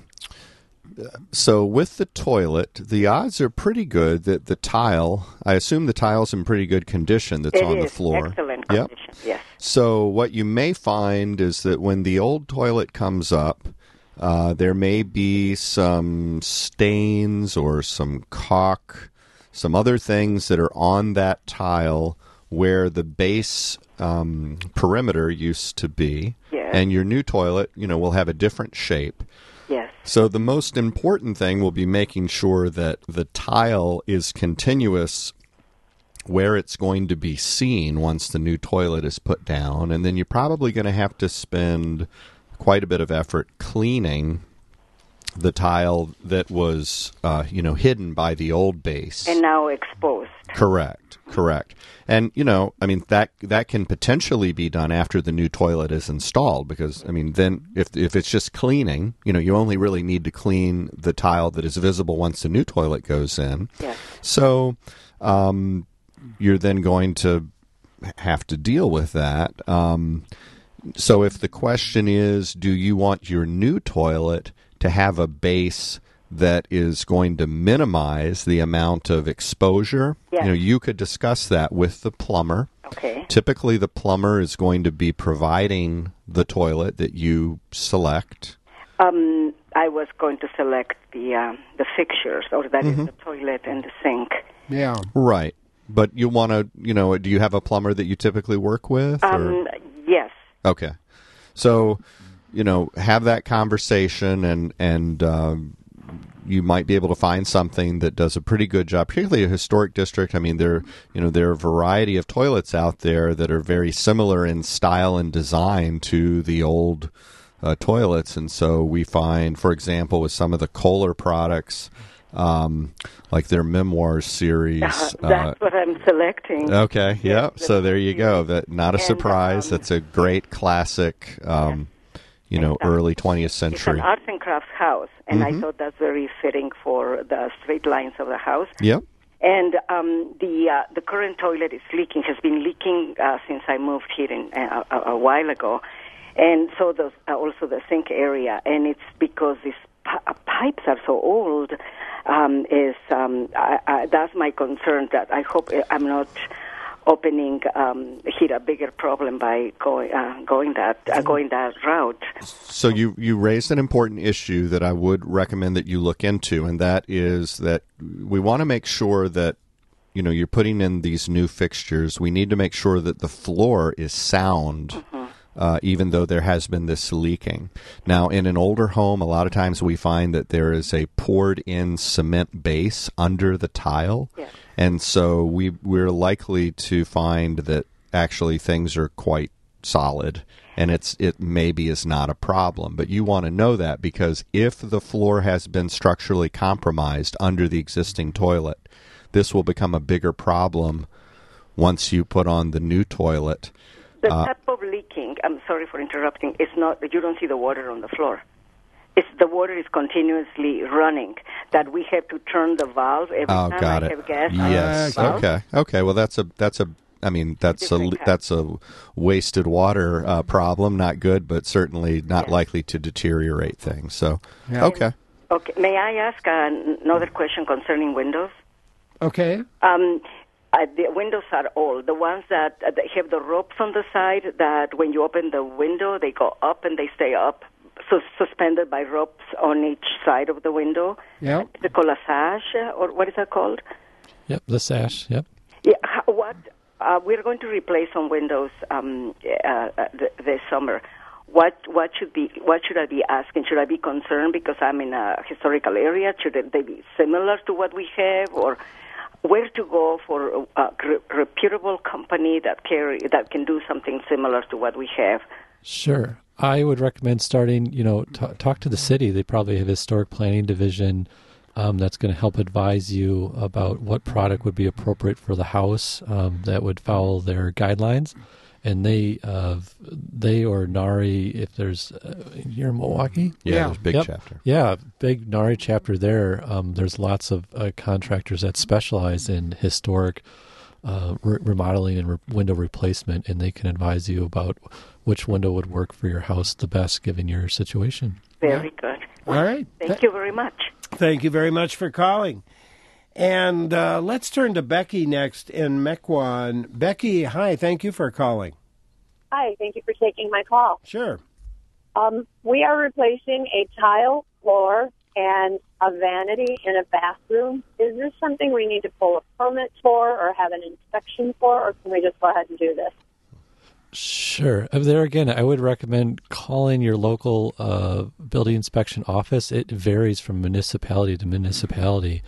so with the toilet, the odds are pretty good that the tile. I assume the tile's in pretty good condition. That's it on is the floor. Excellent yep. condition. Yes. So what you may find is that when the old toilet comes up, Uh, there may be some stains or some caulk, some other things that are on that tile where the base um, perimeter used to be. Yes. And your new toilet, you know, will have a different shape. Yes. So the most important thing will be making sure that the tile is continuous where it's going to be seen once the new toilet is put down. And then you're probably going to have to spend quite a bit of effort cleaning the tile that was, uh, you know, hidden by the old base. And now exposed. Correct, correct. And, you know, I mean, that that can potentially be done after the new toilet is installed because, I mean, then if if it's just cleaning, you know, you only really need to clean the tile that is visible once the new toilet goes in. Yes. So um, you're then going to have to deal with that. Um, so if the question is, do you want your new toilet to have a base that is going to minimize the amount of exposure? Yes. You know, you could discuss that with the plumber. Okay. Typically, the plumber is going to be providing the toilet that you select. Um, I was going to select the uh, the fixtures, or that Mm-hmm. is the toilet and the sink. Yeah. Right. But you want to, you know, do you have a plumber that you typically work with? or- Um, yes. Okay. So, you know, have that conversation, and, and um, you might be able to find something that does a pretty good job, particularly a historic district. I mean, there, you know, there are a variety of toilets out there that are very similar in style and design to the old uh, toilets. And so we find, for example, with some of the Kohler products, um, like their Memoirs series. That's uh, what I'm selecting. Okay, yeah. So there you go. That not a And, surprise. um, That's a great classic, um, you know, early twentieth It's century. an arts and crafts house, and Mhm. I thought that's very fitting for the straight lines of the house. Yep. And um, the uh, the current toilet is leaking, has been leaking uh, since I moved here in, uh, a, a while ago. And so there's uh, also the sink area, and it's because these p- pipes are so old. Um, is um, I, I, that's my concern. That I hope I'm not opening um, here a bigger problem by going uh, going that uh, going that route. So you you raised an important issue that I would recommend that you look into, and that is that we want to make sure that, you know, you're putting in these new fixtures. We need to make sure that the floor is sound. Mm-hmm. Uh, even though there has been this leaking. Now, in an older home, a lot of times we find that there is a poured-in cement base under the tile. Yes. And so we, we're likely to find that actually things are quite solid, and it's it maybe is not a problem. But you want to know that, because if the floor has been structurally compromised under the existing toilet, this will become a bigger problem once you put on the new toilet. The Uh, type of leaking, I'm sorry for interrupting, it's not that you don't see the water on the floor. It's the water is continuously running, that we have to turn the valve every Oh, time got I it. have gas. I Yes. turn the valve. Okay. Okay. Well, that's a that's a. I mean, that's a Different kind. that's a wasted water uh, problem. Not good, but certainly not likely to deteriorate things. So, Yeah. okay. Okay, may I ask uh, another question concerning windows? Okay. Um, uh, the windows are old. The ones that, uh, that have the ropes on the side, that when you open the window, they go up and they stay up, so suspended by ropes on each side of the window. Yeah. Is it called a sash, uh, or what is that called? Yep, the sash. Yep. Yeah. How, what? Uh, we're going to replace some windows um, uh, uh, th- this summer. What what should be what should I be asking? Should I be concerned because I'm in a historical area? Should they be similar to what we have, or where to go for a re- reputable company that carry that can do something similar to what we have? Sure. I would recommend starting, you know, t- talk to the city. They probably have a historic planning division um, that's going to help advise you about what product would be appropriate for the house um, that would follow their guidelines. And they, uh, they or NARI, if there's, uh, you're in Milwaukee? Yeah, Yeah. there's a big Yep. chapter. Yeah, big NARI chapter there. Um, there's lots of uh, contractors that specialize in historic uh, re- remodeling and re- window replacement, and they can advise you about which window would work for your house the best given your situation. Very good. All right. Thank you very much. Thank you very much for calling. And uh, let's turn to Becky next in Mequon. Becky, hi. Thank you for calling. Hi, thank you for taking my call. Sure. Um, we are replacing a tile floor and a vanity in a bathroom. Is this something we need to pull a permit for or have an inspection for, or can we just go ahead and do this? Sure. Uh, There again, I would recommend calling your local uh, building inspection office. It varies from municipality to municipality.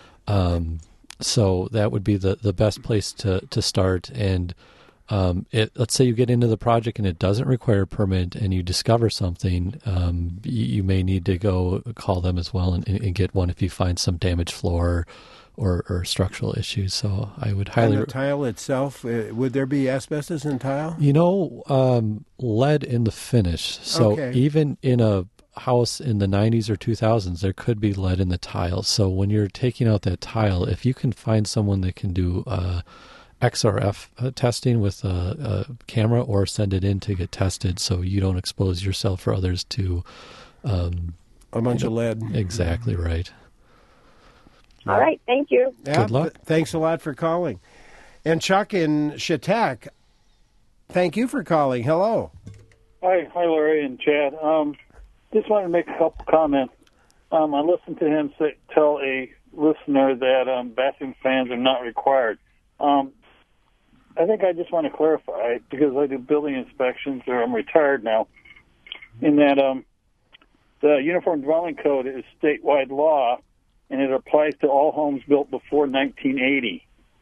Um, so that would be the, the best place to, to start. And um, it, let's say you get into the project and it doesn't require a permit and you discover something, um, you, you may need to go call them as well and, and get one if you find some damaged floor or, or structural issues. So I would highly... And the tile itself, uh, would there be asbestos in tile? You know, um, lead in the finish. So Okay. even in a house in the nineties or two thousands, there could be lead in the tile. So when you're taking out that tile, if you can find someone that can do uh, X R F uh, testing with a, a camera, or send it in to get tested so you don't expose yourself or others to um, a bunch you know, of lead. Exactly right. All right. Thank you. Yeah, Good luck. Th- thanks a lot for calling. And Chuck in Chautauqua, thank you for calling. Hello. Hi, hi, Larry and Chad. Um, just wanted to make a couple comments. Um, I listened to him say, tell a listener that um, bathroom fans are not required. Um, I think I just want to clarify, because I do building inspections, or I'm retired now, in that um, the Uniform Dwelling Code is statewide law, and it applies to all homes built before nineteen eighty.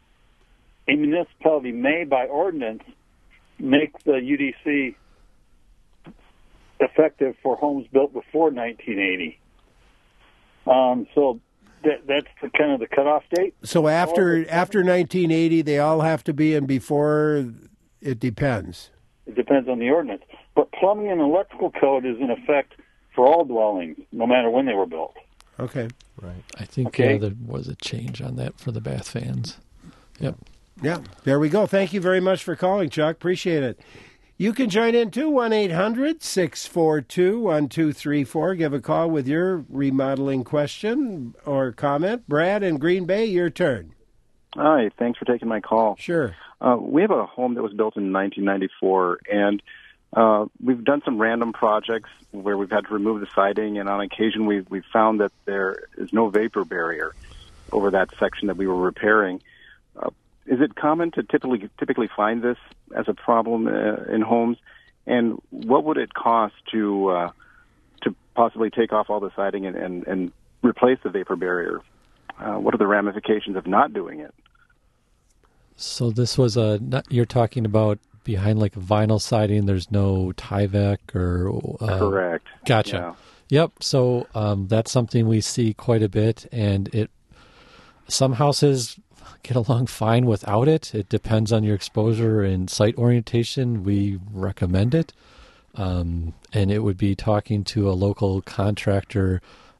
A municipality may, by ordinance, make the U D C effective for homes built before nineteen eighty. Um, so that, that's the, kind of the cutoff date. So after after nineteen eighty, they all have to be, and before, it depends. It depends on the ordinance. But plumbing and electrical code is in effect for all dwellings, no matter when they were built. Okay. Right. I think okay. yeah, there was a change on that for the bath fans. Yep. Yeah, there we go. Thank you very much for calling, Chuck. Appreciate it. You can join in too, one eight hundred six four two one two three four. Give a call with your remodeling question or comment. Brad in Green Bay, your turn. Hi, thanks for taking my call. Sure. Uh, we have a home that was built in nineteen ninety-four, and uh, we've done some random projects where we've had to remove the siding, and on occasion we've, we've found that there is no vapor barrier over that section that we were repairing. Uh, Is it common to typically typically find this as a problem uh, in homes? And what would it cost to uh, to possibly take off all the siding and, and, and replace the vapor barrier? Uh, what are the ramifications of not doing it? So this was a, you're talking about behind like a vinyl siding, there's no Tyvek or... Uh, Correct. Gotcha. Yeah. Yep. So um, that's something we see quite a bit, and it some houses get along fine without it. It depends on your exposure and site orientation. We recommend it. Um, and it would be talking to a local contractor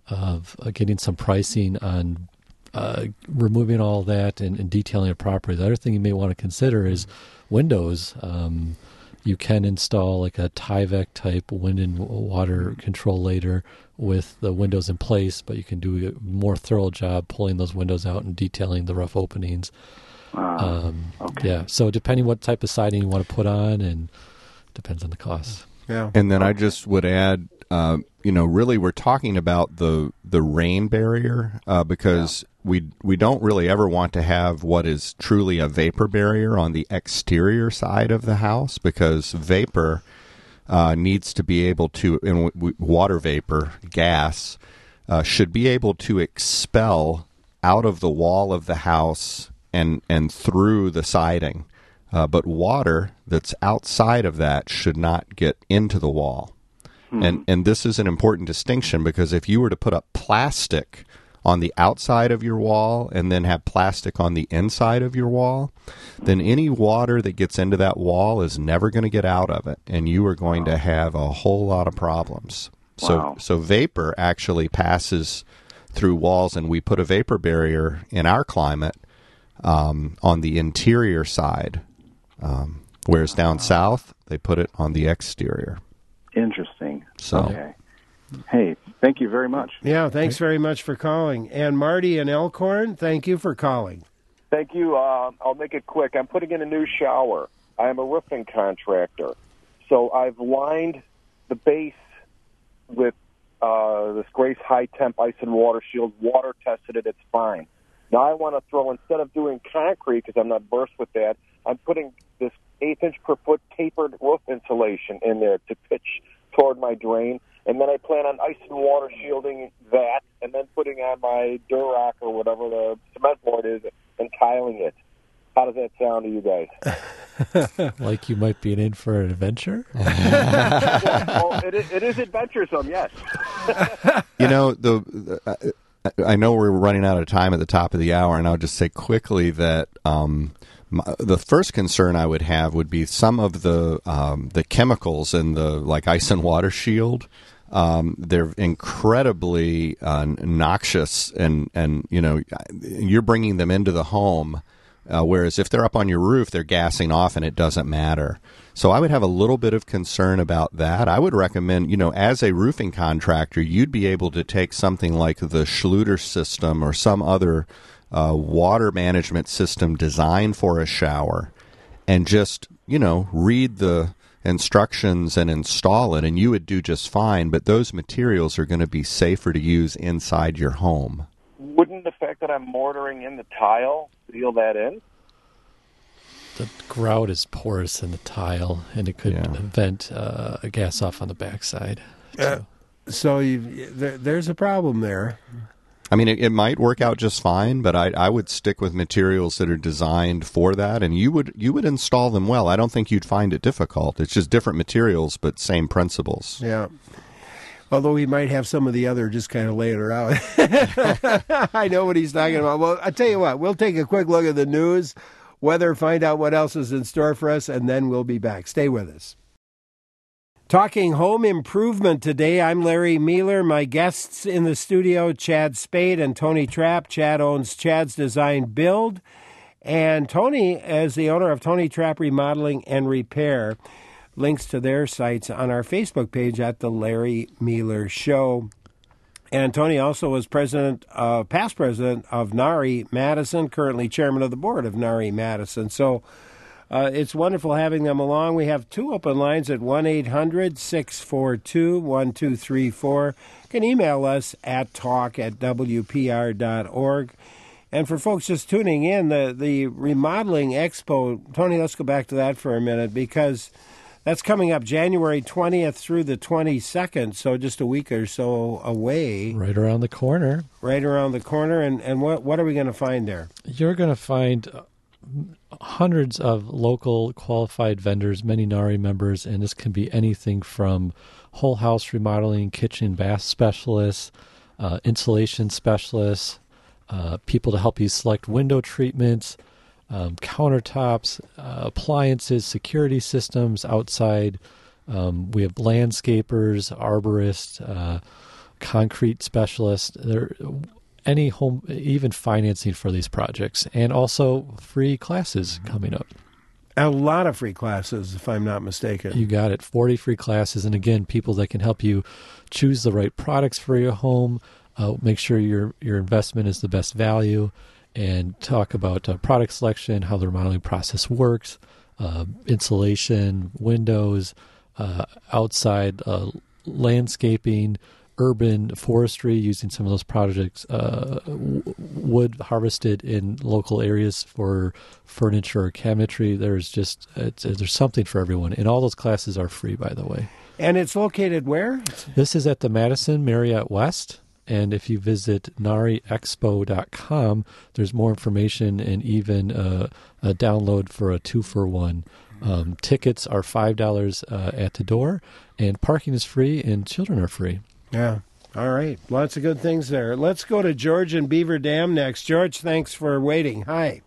of uh, getting some pricing on uh, removing all that and, and detailing it properly. The other thing you may want to consider is windows. Um, you can install like a Tyvek type wind and water control later with the windows in place, but you can do a more thorough job pulling those windows out and detailing the rough openings. Uh, um, okay. Yeah, so depending what type of siding you want to put on, and depends on the cost. Yeah. And then I just would add, uh, you know, really we're talking about the the rain barrier uh, because yeah. we we don't really ever want to have what is truly a vapor barrier on the exterior side of the house, because vapor uh, needs to be able to, and w- water vapor, gas, uh, should be able to expel out of the wall of the house and and through the siding. Uh, but water that's outside of that should not get into the wall. Hmm. And and this is an important distinction, because if you were to put up plastic on the outside of your wall and then have plastic on the inside of your wall, then any water that gets into that wall is never going to get out of it, and you are going wow. to have a whole lot of problems. Wow. So so vapor actually passes through walls, and we put a vapor barrier in our climate um, on the interior side. Um, whereas down south, they put it on the exterior. Interesting. So, okay. Hey, thank you very much. Yeah, thanks very much for calling. And Marty in Elkhorn, thank you for calling. Thank you. Uh, I'll make it quick. I'm putting in a new shower. I am a roofing contractor. So I've lined the base with uh, this Grace High Temp Ice and Water Shield, water tested it, it's fine. Now I want to throw, instead of doing concrete, because I'm not versed with that, I'm putting this eighth inch per foot tapered roof insulation in there to pitch toward my drain. And then I plan on ice and water shielding that, and then putting on my Durac or whatever the cement board is and tiling it. How does that sound to you guys? Like you might be in for an adventure? Well, it is, it is adventuresome, yes. You know, the, the I know we're running out of time at the top of the hour, and I'll just say quickly that um, my, the first concern I would have would be some of the um, the chemicals in the like ice and water shield. Um, they're incredibly uh, noxious, and and you know you're bringing them into the home Uh, whereas if they're up on your roof, they're gassing off and it doesn't matter. So I would have a little bit of concern about that. I would recommend, you know, as a roofing contractor, you'd be able to take something like the Schluter system or some other uh, water management system designed for a shower and just, you know, read the instructions and install it, and you would do just fine. But those materials are going to be safer to use inside your home. Wouldn't the fact that I'm mortaring in the tile seal that in? The grout is porous in the tile, and it could Yeah. vent uh, a gas off on the backside. Uh, so you, there, there's a problem there. I mean, it, it might work out just fine, but I, I would stick with materials that are designed for that, and you would you would install them well. I don't think you'd find it difficult. It's just different materials, but same principles. Yeah. Although he might have some of the other just kind of laying around. I know what he's talking about. Well, I'll tell you what, we'll take a quick look at the news, weather, find out what else is in store for us, and then we'll be back. Stay with us. Talking home improvement today, I'm Larry Mealer. My guests in the studio, Chad Spade and Tony Trapp. Chad owns Chad's Design Build, and Tony is the owner of Tony Trapp Remodeling and Repair. Links to their sites on our Facebook page at The Larry Mealer Show. And Tony also was president, uh, past president of NARI Madison, currently chairman of the board of NARI Madison. So uh, it's wonderful having them along. We have two open lines at one eight hundred six four two one two three four. You can email us at talk at w p r dot org. And for folks just tuning in, the, the Remodeling Expo, Tony, let's go back to that for a minute, because that's coming up January twentieth through the twenty-second, so just a week or so away. Right around the corner. Right around the corner. And, and what, what are we going to find there? You're going to find hundreds of local qualified vendors, many NARI members, and this can be anything from whole house remodeling, kitchen, bath specialists, uh, insulation specialists, uh, people to help you select window treatments, Um, countertops, uh, appliances, security systems outside. Um, we have landscapers, arborists, uh, concrete specialists. There, any home, even financing for these projects, and also free classes coming up. A lot of free classes, if I'm not mistaken. You got it. forty free classes, and again, people that can help you choose the right products for your home. Uh, make sure your your investment is the best value. And talk about uh, product selection, how the remodeling process works, uh, insulation, windows, uh, outside uh, landscaping, urban forestry, using some of those projects, uh, w- wood harvested in local areas for furniture or cabinetry. There's just it's, there's something for everyone, and all those classes are free, by the way. And it's located where? This is at the Madison Marriott West. And if you visit nari expo dot com, there's more information and even uh, a download for a two-for-one. Um, tickets are five dollars uh, at the door, and parking is free, and children are free. Yeah. All right. Lots of good things there. Let's go to George in Beaver Dam next. George, thanks for waiting. Hi.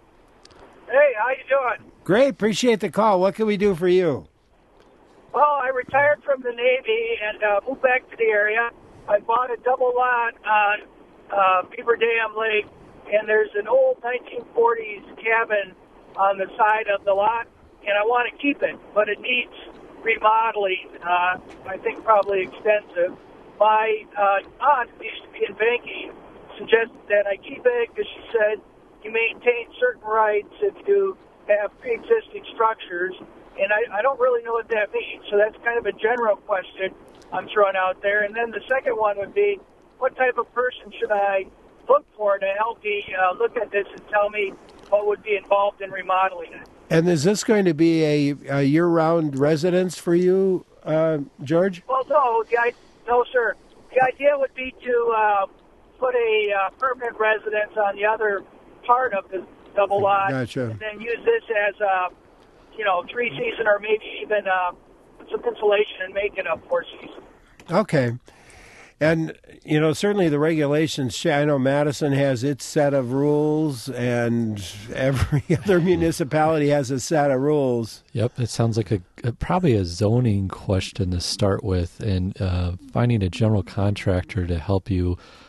Hey, how you doing? Great. Appreciate the call. What can we do for you? Well, I retired from the Navy and uh, moved back to the area. I bought a double lot on uh, Beaver Dam Lake, and there's an old nineteen forties cabin on the side of the lot, and I want to keep it, but it needs remodeling, uh, I think probably extensive. My uh, aunt used to be in banking, suggested that I keep it because she said you maintain certain rights if you have pre-existing structures, and I, I don't really know what that means, so that's kind of a general question I'm throwing out there. And then the second one would be, what type of person should I look for to help me uh, look at this and tell me what would be involved in remodeling it? And is this going to be a, a year-round residence for you, uh, George? Well, no, the I, no, sir. The idea would be to uh, put a uh, permanent residence on the other part of the double lot, Gotcha. and then use this as a, you know, three-season or maybe even uh, some insulation and make it a four-season. Okay. And, you know, certainly the regulations, I know Madison has its set of rules, and every other municipality has a set of rules. Yep, it sounds like a, a probably a zoning question to start with, and uh, finding a general contractor to help you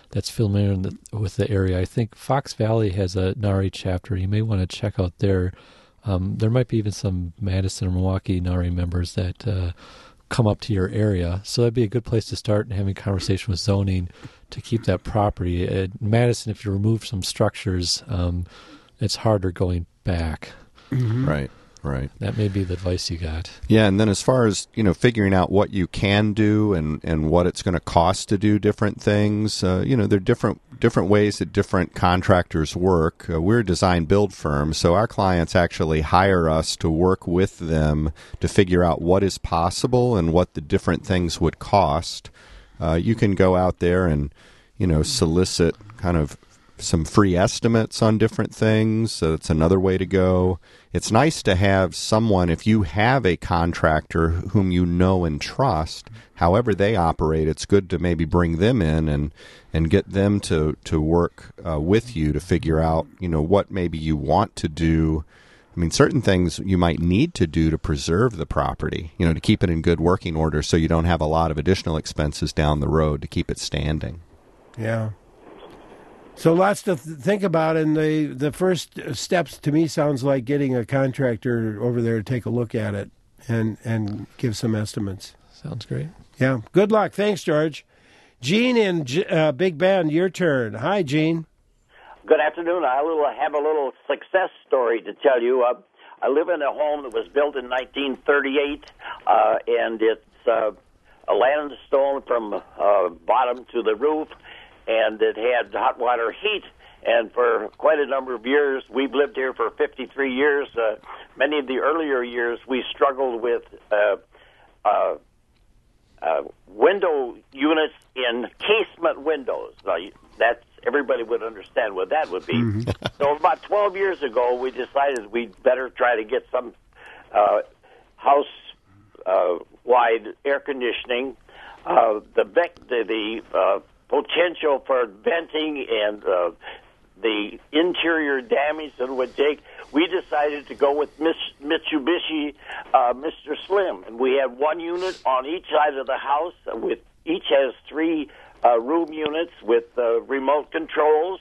that's familiar in the, with the area. I think Fox Valley has a NARI chapter. You may want to check out their. Um, there might be even some Madison or Milwaukee NARI members that uh, come up to your area. So that'd be a good place to start and having a conversation with zoning to keep that property. At Madison, if you remove some structures, um, it's harder going back. Mm-hmm. Right. Right. That may be the advice you got. Yeah, and then as far as, you know, figuring out what you can do and, and what it's going to cost to do different things, uh, you know, there are different different ways that different contractors work. Uh, we're a design build firm, so our clients actually hire us to work with them to figure out what is possible and what the different things would cost. Uh, you can go out there and, you know, solicit kind of some free estimates on different things. So it's another way to go. It's nice to have someone, if you have a contractor whom you know and trust, however they operate, it's good to maybe bring them in and, and get them to, to work uh, with you to figure out, you know, what maybe you want to do. I mean, certain things you might need to do to preserve the property, you know, to keep it in good working order so you don't have a lot of additional expenses down the road to keep it standing. Yeah. So lots to th- think about, and the, the first steps to me sounds like getting a contractor over there to take a look at it and, and give some estimates. Sounds great. Yeah. Good luck. Thanks, George. Gene in uh, Big Bend, your turn. Hi, Gene. Good afternoon. I little, have a little success story to tell you. Uh, I live in a home that was built in nineteen thirty-eight, uh, and it's uh, a land stone from uh, bottom to the roof. And it had hot water heat, and for quite a number of years, we've lived here for fifty-three years. Uh, many of the earlier years, we struggled with uh, uh, uh, window units in casement windows. Now, that's everybody would understand what that would be. Mm-hmm. So about twelve years ago, we decided we'd better try to get some uh, house-wide uh, air conditioning. Uh, the the, the uh, potential for venting and uh, the interior damage that would take, we decided to go with Mitsubishi uh, Mister Slim. And we had one unit on each side of the house. With each has three uh, room units with uh, remote controls.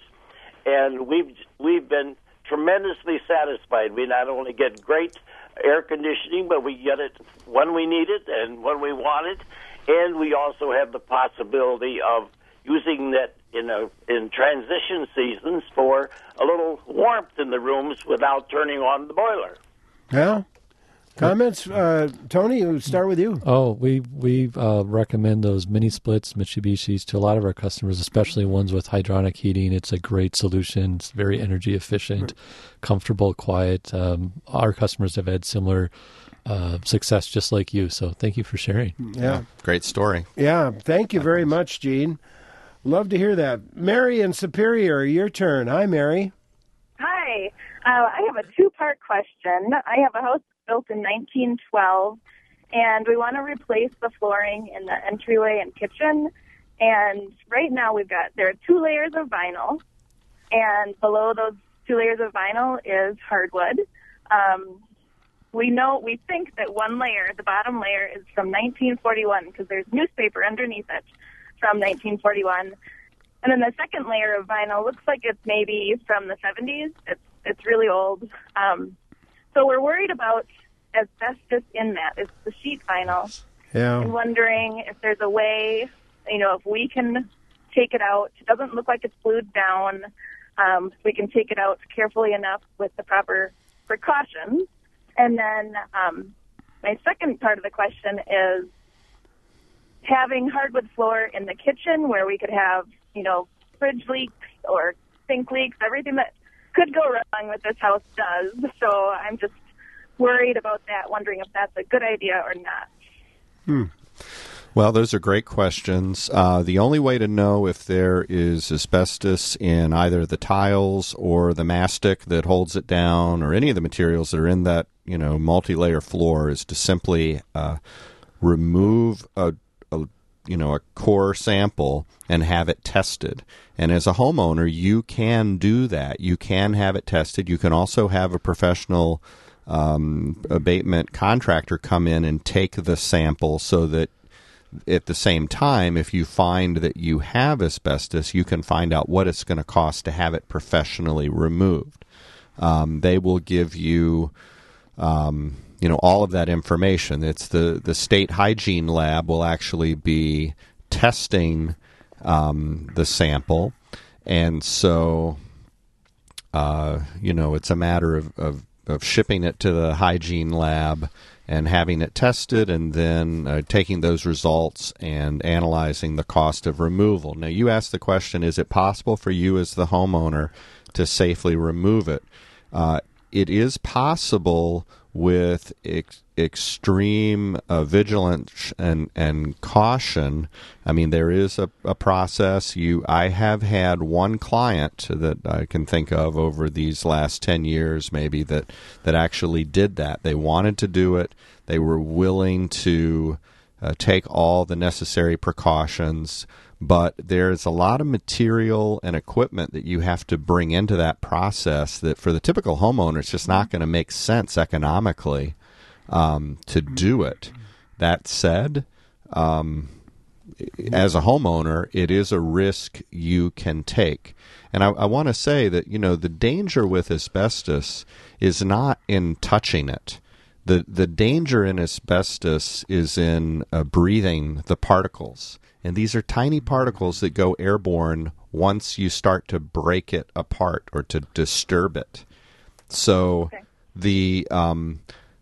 And we've, we've been tremendously satisfied. We not only get great air conditioning, but we get it when we need it and when we want it. And we also have the possibility of using that in a, in transition seasons for a little warmth in the rooms without turning on the boiler. Yeah. Comments, uh, Tony? We'll start with you. Oh, we we uh, recommend those mini splits, Mitsubishis, to a lot of our customers, especially ones with hydronic heating. It's a great solution. It's very energy efficient, comfortable, quiet. Um, our customers have had similar uh, success, just like you. So, thank you for sharing. Yeah, yeah. Great story. Yeah, thank you very much, Gene. Love to hear that. Mary in Superior, your turn. Hi, Mary. Hi. Uh, I have a two-part question. I have a house built in nineteen twelve, and we want to replace the flooring in the entryway and kitchen. And right now we've got, there are two layers of vinyl, and below those two layers of vinyl is hardwood. Um, we know, we think that one layer, the bottom layer, is from nineteen forty-one because there's newspaper underneath it from nineteen forty-one. And then the second layer of vinyl looks like it's maybe from the seventies. It's it's really old. Um, so we're worried about asbestos in that. It's the sheet vinyl. Yeah. And wondering if there's a way, you know, if we can take it out. It doesn't look like it's glued down. Um, we can take it out carefully enough with the proper precautions. And then um, my second part of the question is having hardwood floor in the kitchen where we could have, you know, fridge leaks or sink leaks, everything that could go wrong with this house does. So I'm just worried about that, wondering if that's a good idea or not. Hmm. Well, those are great questions. Uh, the only way to know if there is asbestos in either the tiles or the mastic that holds it down or any of the materials that are in that, you know, multi-layer floor is to simply uh, remove a, a, you know, a core sample and have it tested. And as a homeowner, you can do that. You can have it tested. You can also have a professional um, abatement contractor come in and take the sample so that at the same time, if you find that you have asbestos, you can find out what it's going to cost to have it professionally removed. Um, they will give you, um, you know, all of that information. It's the, the state hygiene lab will actually be testing um, the sample, and so, uh, you know, it's a matter of, of, of shipping it to the hygiene lab and having it tested, and then uh, taking those results and analyzing the cost of removal. Now, you asked the question, is it possible for you as the homeowner to safely remove it? Uh, it is possible with ex- extreme uh, vigilance and, and caution. I mean, there is a, a process. You, I have had one client that I can think of over these last ten years maybe that, that actually did that. They wanted to do it. They were willing to uh, take all the necessary precautions, but there's a lot of material and equipment that you have to bring into that process that for the typical homeowner, it's just not going to make sense economically um, to do it. That said, um, as a homeowner, it is a risk you can take. And I, I want to say that, you know, the danger with asbestos is not in touching it. The, the danger in asbestos is in uh, breathing the particles. And these are tiny particles that go airborne once you start to break it apart or to disturb it. So okay. the, um,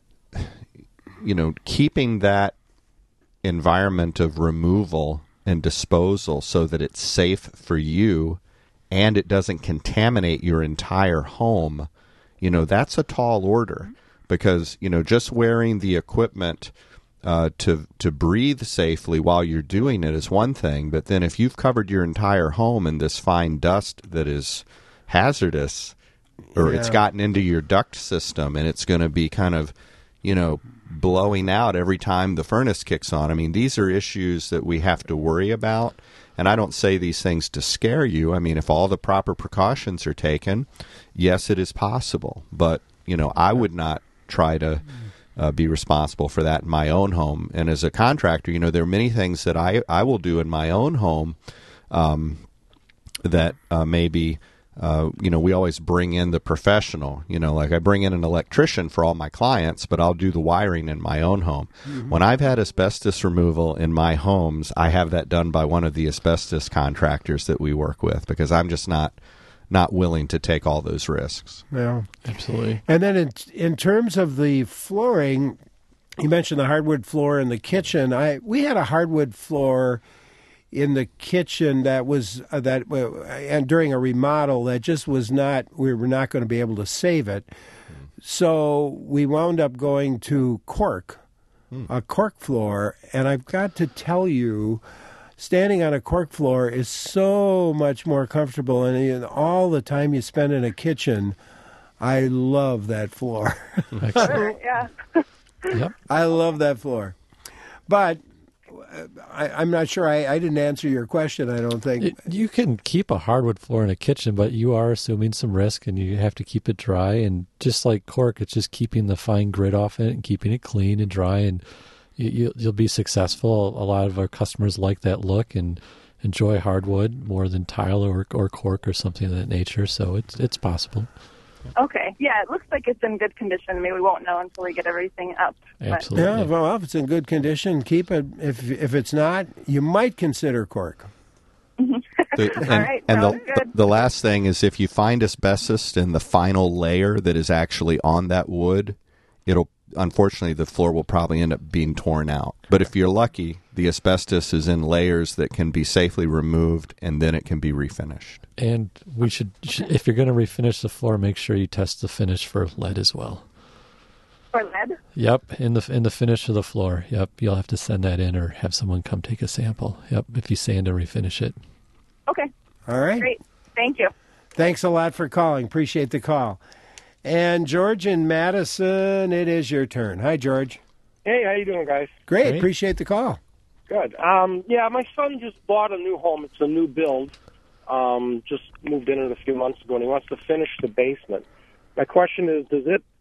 you know, keeping that environment of removal and disposal so that it's safe for you and it doesn't contaminate your entire home, you know, that's a tall order. Because, you know, just wearing the equipment uh, to to breathe safely while you're doing it is one thing. But then if you've covered your entire home in this fine dust that is hazardous, or yeah. it's gotten into your duct system and it's going to be kind of, you know, blowing out every time the furnace kicks on. I mean, these are issues that we have to worry about. And I don't say these things to scare you. I mean, if all the proper precautions are taken, yes, it is possible. But, you know, I would not try to uh, be responsible for that in my own home. And as a contractor, you know, there are many things that I, I will do in my own home um, that uh, maybe, uh, you know, we always bring in the professional. You know, like I bring in an electrician for all my clients, but I'll do the wiring in my own home. Mm-hmm. When I've had asbestos removal in my homes, I have that done by one of the asbestos contractors that we work with, because I'm just not not willing to take all those risks. Yeah, absolutely. And then in, in terms of the flooring, you mentioned the hardwood floor in the kitchen. I we had a hardwood floor in the kitchen that was uh, that uh, and during a remodel that just was not, we were not going to be able to save it. Mm. So we wound up going to cork, mm. a cork floor, and I've got to tell you, standing on a cork floor is so much more comfortable, and you know, all the time you spend in a kitchen, I love that floor. yeah. Yep. I love that floor. But I, I'm not sure. I, I didn't answer your question, I don't think. It, you can keep a hardwood floor in a kitchen, but you are assuming some risk, and you have to keep it dry. And just like cork, it's just keeping the fine grit off it and keeping it clean and dry, and You, you'll be successful. A lot of our customers like that look and enjoy hardwood more than tile or, or cork or something of that nature. So it's it's possible. Okay. Yeah, it looks like it's in good condition. I mean, we won't know until we get everything up. Absolutely. Yeah, well, if it's in good condition, keep it. If if it's not, you might consider cork. The, and, All right, and the, good. the last thing is, if you find asbestos in the final layer that is actually on that wood, it'll unfortunately, the floor will probably end up being torn out. But if you're lucky, the asbestos is in layers that can be safely removed, and then it can be refinished. And we should, if you're going to refinish the floor, make sure you test the finish for lead as well. For lead? Yep, in the in the finish of the floor. Yep, you'll have to send that in or have someone come take a sample. Yep, if you sand and refinish it. Okay. All right. Great. Thank you. Thanks a lot for calling. Appreciate the call. And George in Madison, it is your turn. Hi, George. Hey, how you doing, guys? Great. Great. Appreciate the call. Good. Um, yeah, my son just bought a new home. It's a new build. Um, just moved in it a few months ago, and he wants to finish the basement. My question is, does it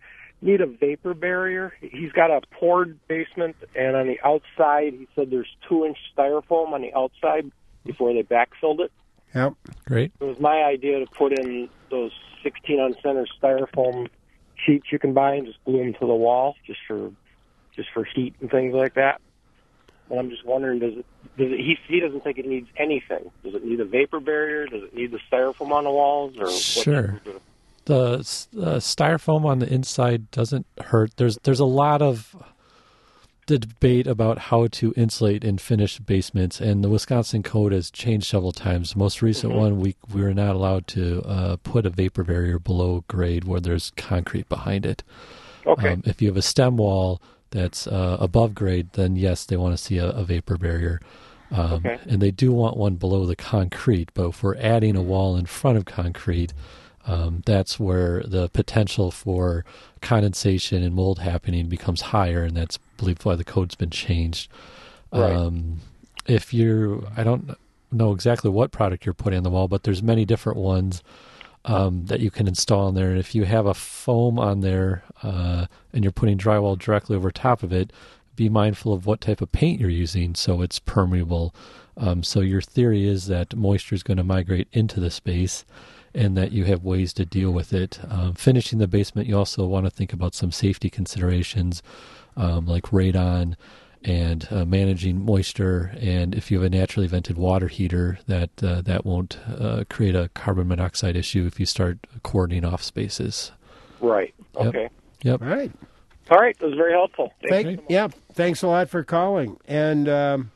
need a vapor barrier. He's got a poured basement, and on the outside, he said there's two-inch styrofoam on the outside before they backfilled it. Yep. Great. It was my idea to put in those sixteen on center styrofoam sheets you can buy and just glue them to the wall, just for just for heat and things like that. And I'm just wondering, does it? Does it? He he doesn't think it needs anything. Does it need a vapor barrier? Does it need the styrofoam on the walls? Or Sure. What the uh, styrofoam on the inside doesn't hurt. There's there's a lot of debate about how to insulate in finished basements, and the Wisconsin code has changed several times. The most recent Mm-hmm. one, we we were not allowed to uh, put a vapor barrier below grade where there's concrete behind it. Okay. Um, if you have a stem wall that's uh, above grade, then yes, they want to see a, a vapor barrier. Um, Okay. And they do want one below the concrete, but if we're adding a wall in front of concrete, um, that's where the potential for condensation and mold happening becomes higher, and that's, I believe, why the code's been changed. Right. Um, if you're, I don't know exactly what product you're putting on the wall, but there's many different ones um, that you can install in there. And if you have a foam on there uh, and you're putting drywall directly over top of it, be mindful of what type of paint you're using so it's permeable. Um, so your theory is that moisture is going to migrate into the space and that you have ways to deal with it. Um, finishing the basement, you also want to think about some safety considerations um, like radon and uh, managing moisture. And if you have a naturally vented water heater, that uh, that won't uh, create a carbon monoxide issue if you start cordoning off spaces. Right. Yep. Okay. Yep. All right. All right. That was very helpful. Thank Thank, yeah, thanks a lot for calling. And um,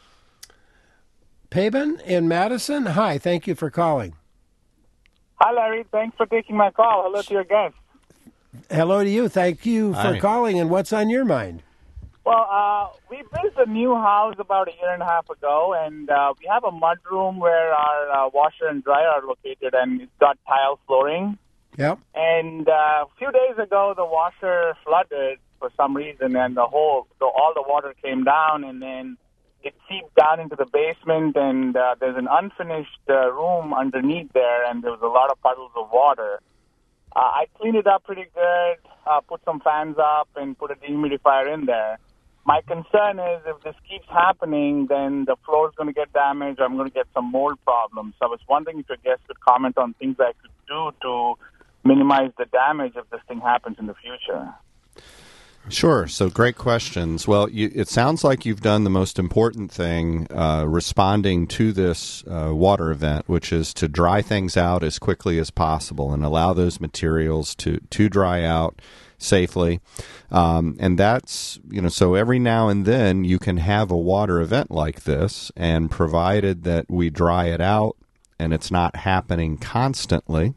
Paben in Madison, hi, thank you for calling. Hi, Larry. Thanks for taking my call. Hello to your guest. Hello to you. Thank you for Hi. calling. And what's on your mind? Well, uh, we built a new house about a year and a half ago, and uh, we have a mud room where our uh, washer and dryer are located, and it's got tile flooring. Yep. And uh, a few days ago, the washer flooded for some reason, and the whole, the, all the water came down, and then it seeped down into the basement, and uh, there's an unfinished uh, room underneath there, and there was a lot of puddles of water. Uh, I cleaned it up pretty good, uh, put some fans up, and put a dehumidifier in there. My concern is if this keeps happening, then the floor is going to get damaged. I'm going to get some mold problems. So I was wondering if your guest could comment on things I could do to minimize the damage if this thing happens in the future. Sure. So great questions. Well, you, it sounds like you've done the most important thing uh, responding to this uh, water event, which is to dry things out as quickly as possible and allow those materials to, to dry out safely. Um, and that's, you know, so every now and then you can have a water event like this, and provided that we dry it out and it's not happening constantly,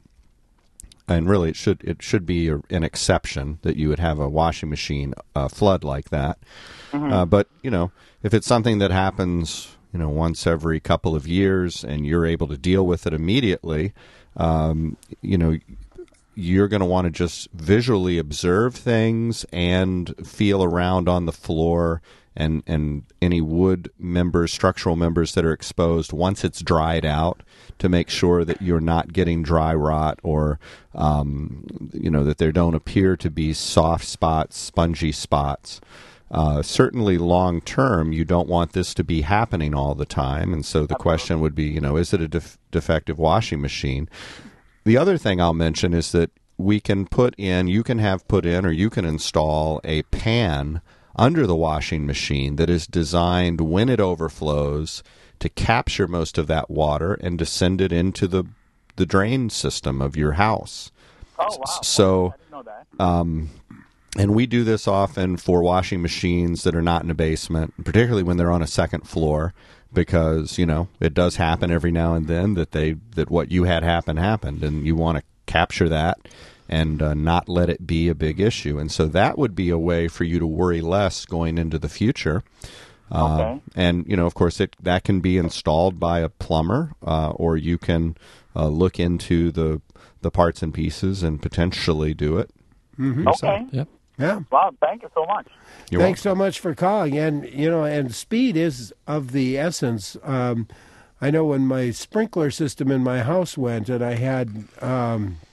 and really, it should it should be a, an exception that you would have a washing machine uh, flood like that. Mm-hmm. Uh, but you know, if it's something that happens, you know, once every couple of years, and you're able to deal with it immediately, um, you know, you're going to want to just visually observe things and feel around on the floor and and any wood members, structural members that are exposed once it's dried out, to make sure that you're not getting dry rot, or um, you know, that there don't appear to be soft spots, spongy spots. Uh, certainly long term, you don't want this to be happening all the time, and so the question would be, you know, is it a def- defective washing machine? The other thing I'll mention is that we can put in, you can have put in, or you can install a pan under the washing machine that is designed, when it overflows, to capture most of that water and to send it into the the drain system of your house. Oh, wow. So, I didn't know that. Um, and we do this often for washing machines that are not in a basement, particularly when they're on a second floor, because, you know, it does happen every now and then that they that what you had happen happened, and you want to capture that and uh, not let it be a big issue. And so that would be a way for you to worry less going into the future. Uh, Okay. And, you know, of course, it that can be installed by a plumber, uh, or you can uh, look into the the parts and pieces and potentially do it. Mm-hmm. Okay. Yep. Yeah. Wow, thank you so much. You're Thanks so much for calling. And, you know, and speed is of the essence. Um, I know when my sprinkler system in my house went, and I had um,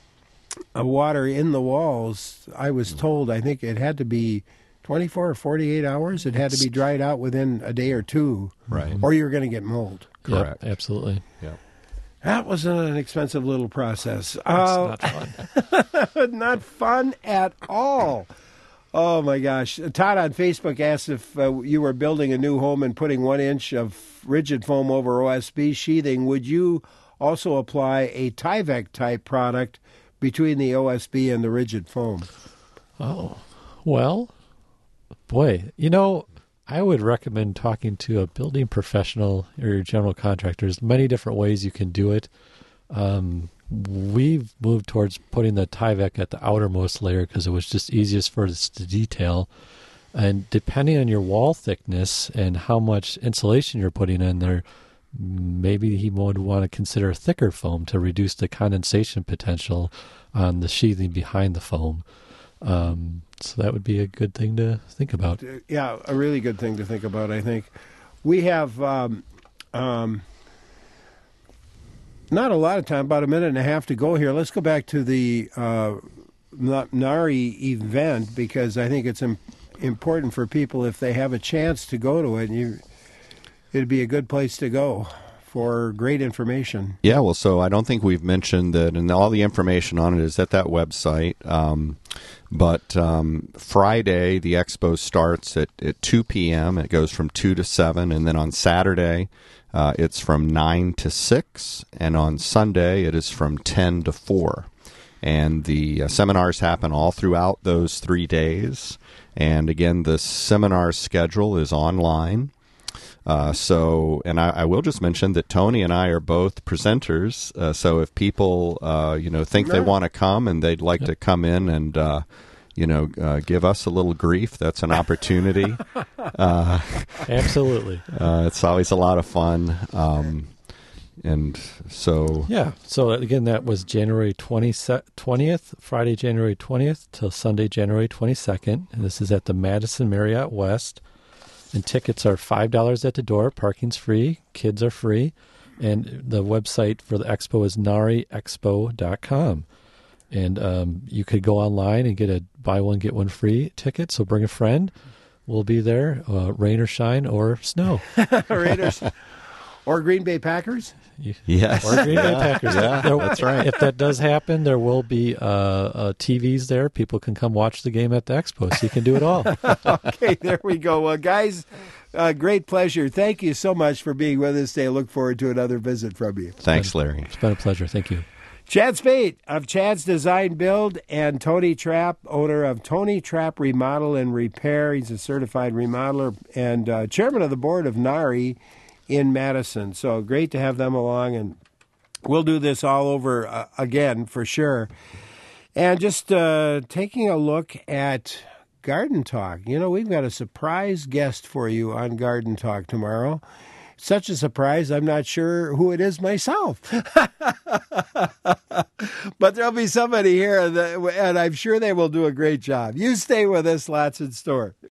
uh, water in the walls, I was told, I think it had to be twenty-four or forty-eight hours. It had to be dried out within a day or two. Right. Or you were going to get mold. Correct. Yep, absolutely. Yeah. That was an expensive little process. It's Uh, not fun. not fun at all. Oh, my gosh. Todd on Facebook asked if uh, you were building a new home and putting one inch of rigid foam over O S B sheathing. Would you also apply a Tyvek type product between the O S B and the rigid foam? Oh, well, boy, you know, I would recommend talking to a building professional or your general contractor. There's many different ways you can do it. Um, we've moved towards putting the Tyvek at the outermost layer because it was just easiest for us to detail. And depending on your wall thickness and how much insulation you're putting in there, maybe he would want to consider thicker foam to reduce the condensation potential on the sheathing behind the foam. Um, so that would be a good thing to think about. Yeah, a really good thing to think about, I think. We have um, um, not a lot of time, about a minute and a half to go here. Let's go back to the uh, NARI event because I think it's im- important for people if they have a chance to go to it. You, it'd be a good place to go for great information. Yeah, well, so I don't think we've mentioned that, and all the information on it is at that website. Um, but um, Friday, the expo starts at, at two p.m. It goes from two to seven, and then on Saturday, uh, it's from nine to six, and on Sunday, it is from ten to four. And the uh, seminars happen all throughout those three days. And again, the seminar schedule is online. Uh, so, and I, I will just mention that Tony and I are both presenters. Uh, so if people, uh, you know, think they want to come and they'd like to come in and, uh, you know, uh, give us a little grief, that's an opportunity. uh, Absolutely. Uh, it's always a lot of fun. Um, and so... Yeah. So, again, that was January twentieth, Friday, January twentieth till Sunday, January twenty-second. And this is at the Madison Marriott West. And tickets are five dollars at the door. Parking's free. Kids are free. And the website for the expo is nari expo dot com. And um, you could go online and get a buy one, get one free ticket. So bring a friend. We'll be there, uh, rain or shine or snow. Raiders. Or Green Bay Packers? Yes. Or Green Bay Packers. Yeah, There- that's right. If that does happen, there will be uh, uh, T Vs there. People can come watch the game at the expo, so you can do it all. Okay, there we go. Well, guys, uh, great pleasure. Thank you so much for being with us today. I look forward to another visit from you. Thanks, Larry. It's been a pleasure. Thank you. Chad Spate of Chad's Design Build and Tony Trapp, owner of Tony Trapp Remodel and Repair. He's a certified remodeler and uh, chairman of the board of NARI in Madison. So great to have them along, and we'll do this all over uh, again for sure. And just uh, taking a look at Garden Talk. You know, we've got a surprise guest for you on Garden Talk tomorrow. Such a surprise, I'm not sure who it is myself. But there'll be somebody here, that, and I'm sure they will do a great job. You stay with us, lots in store.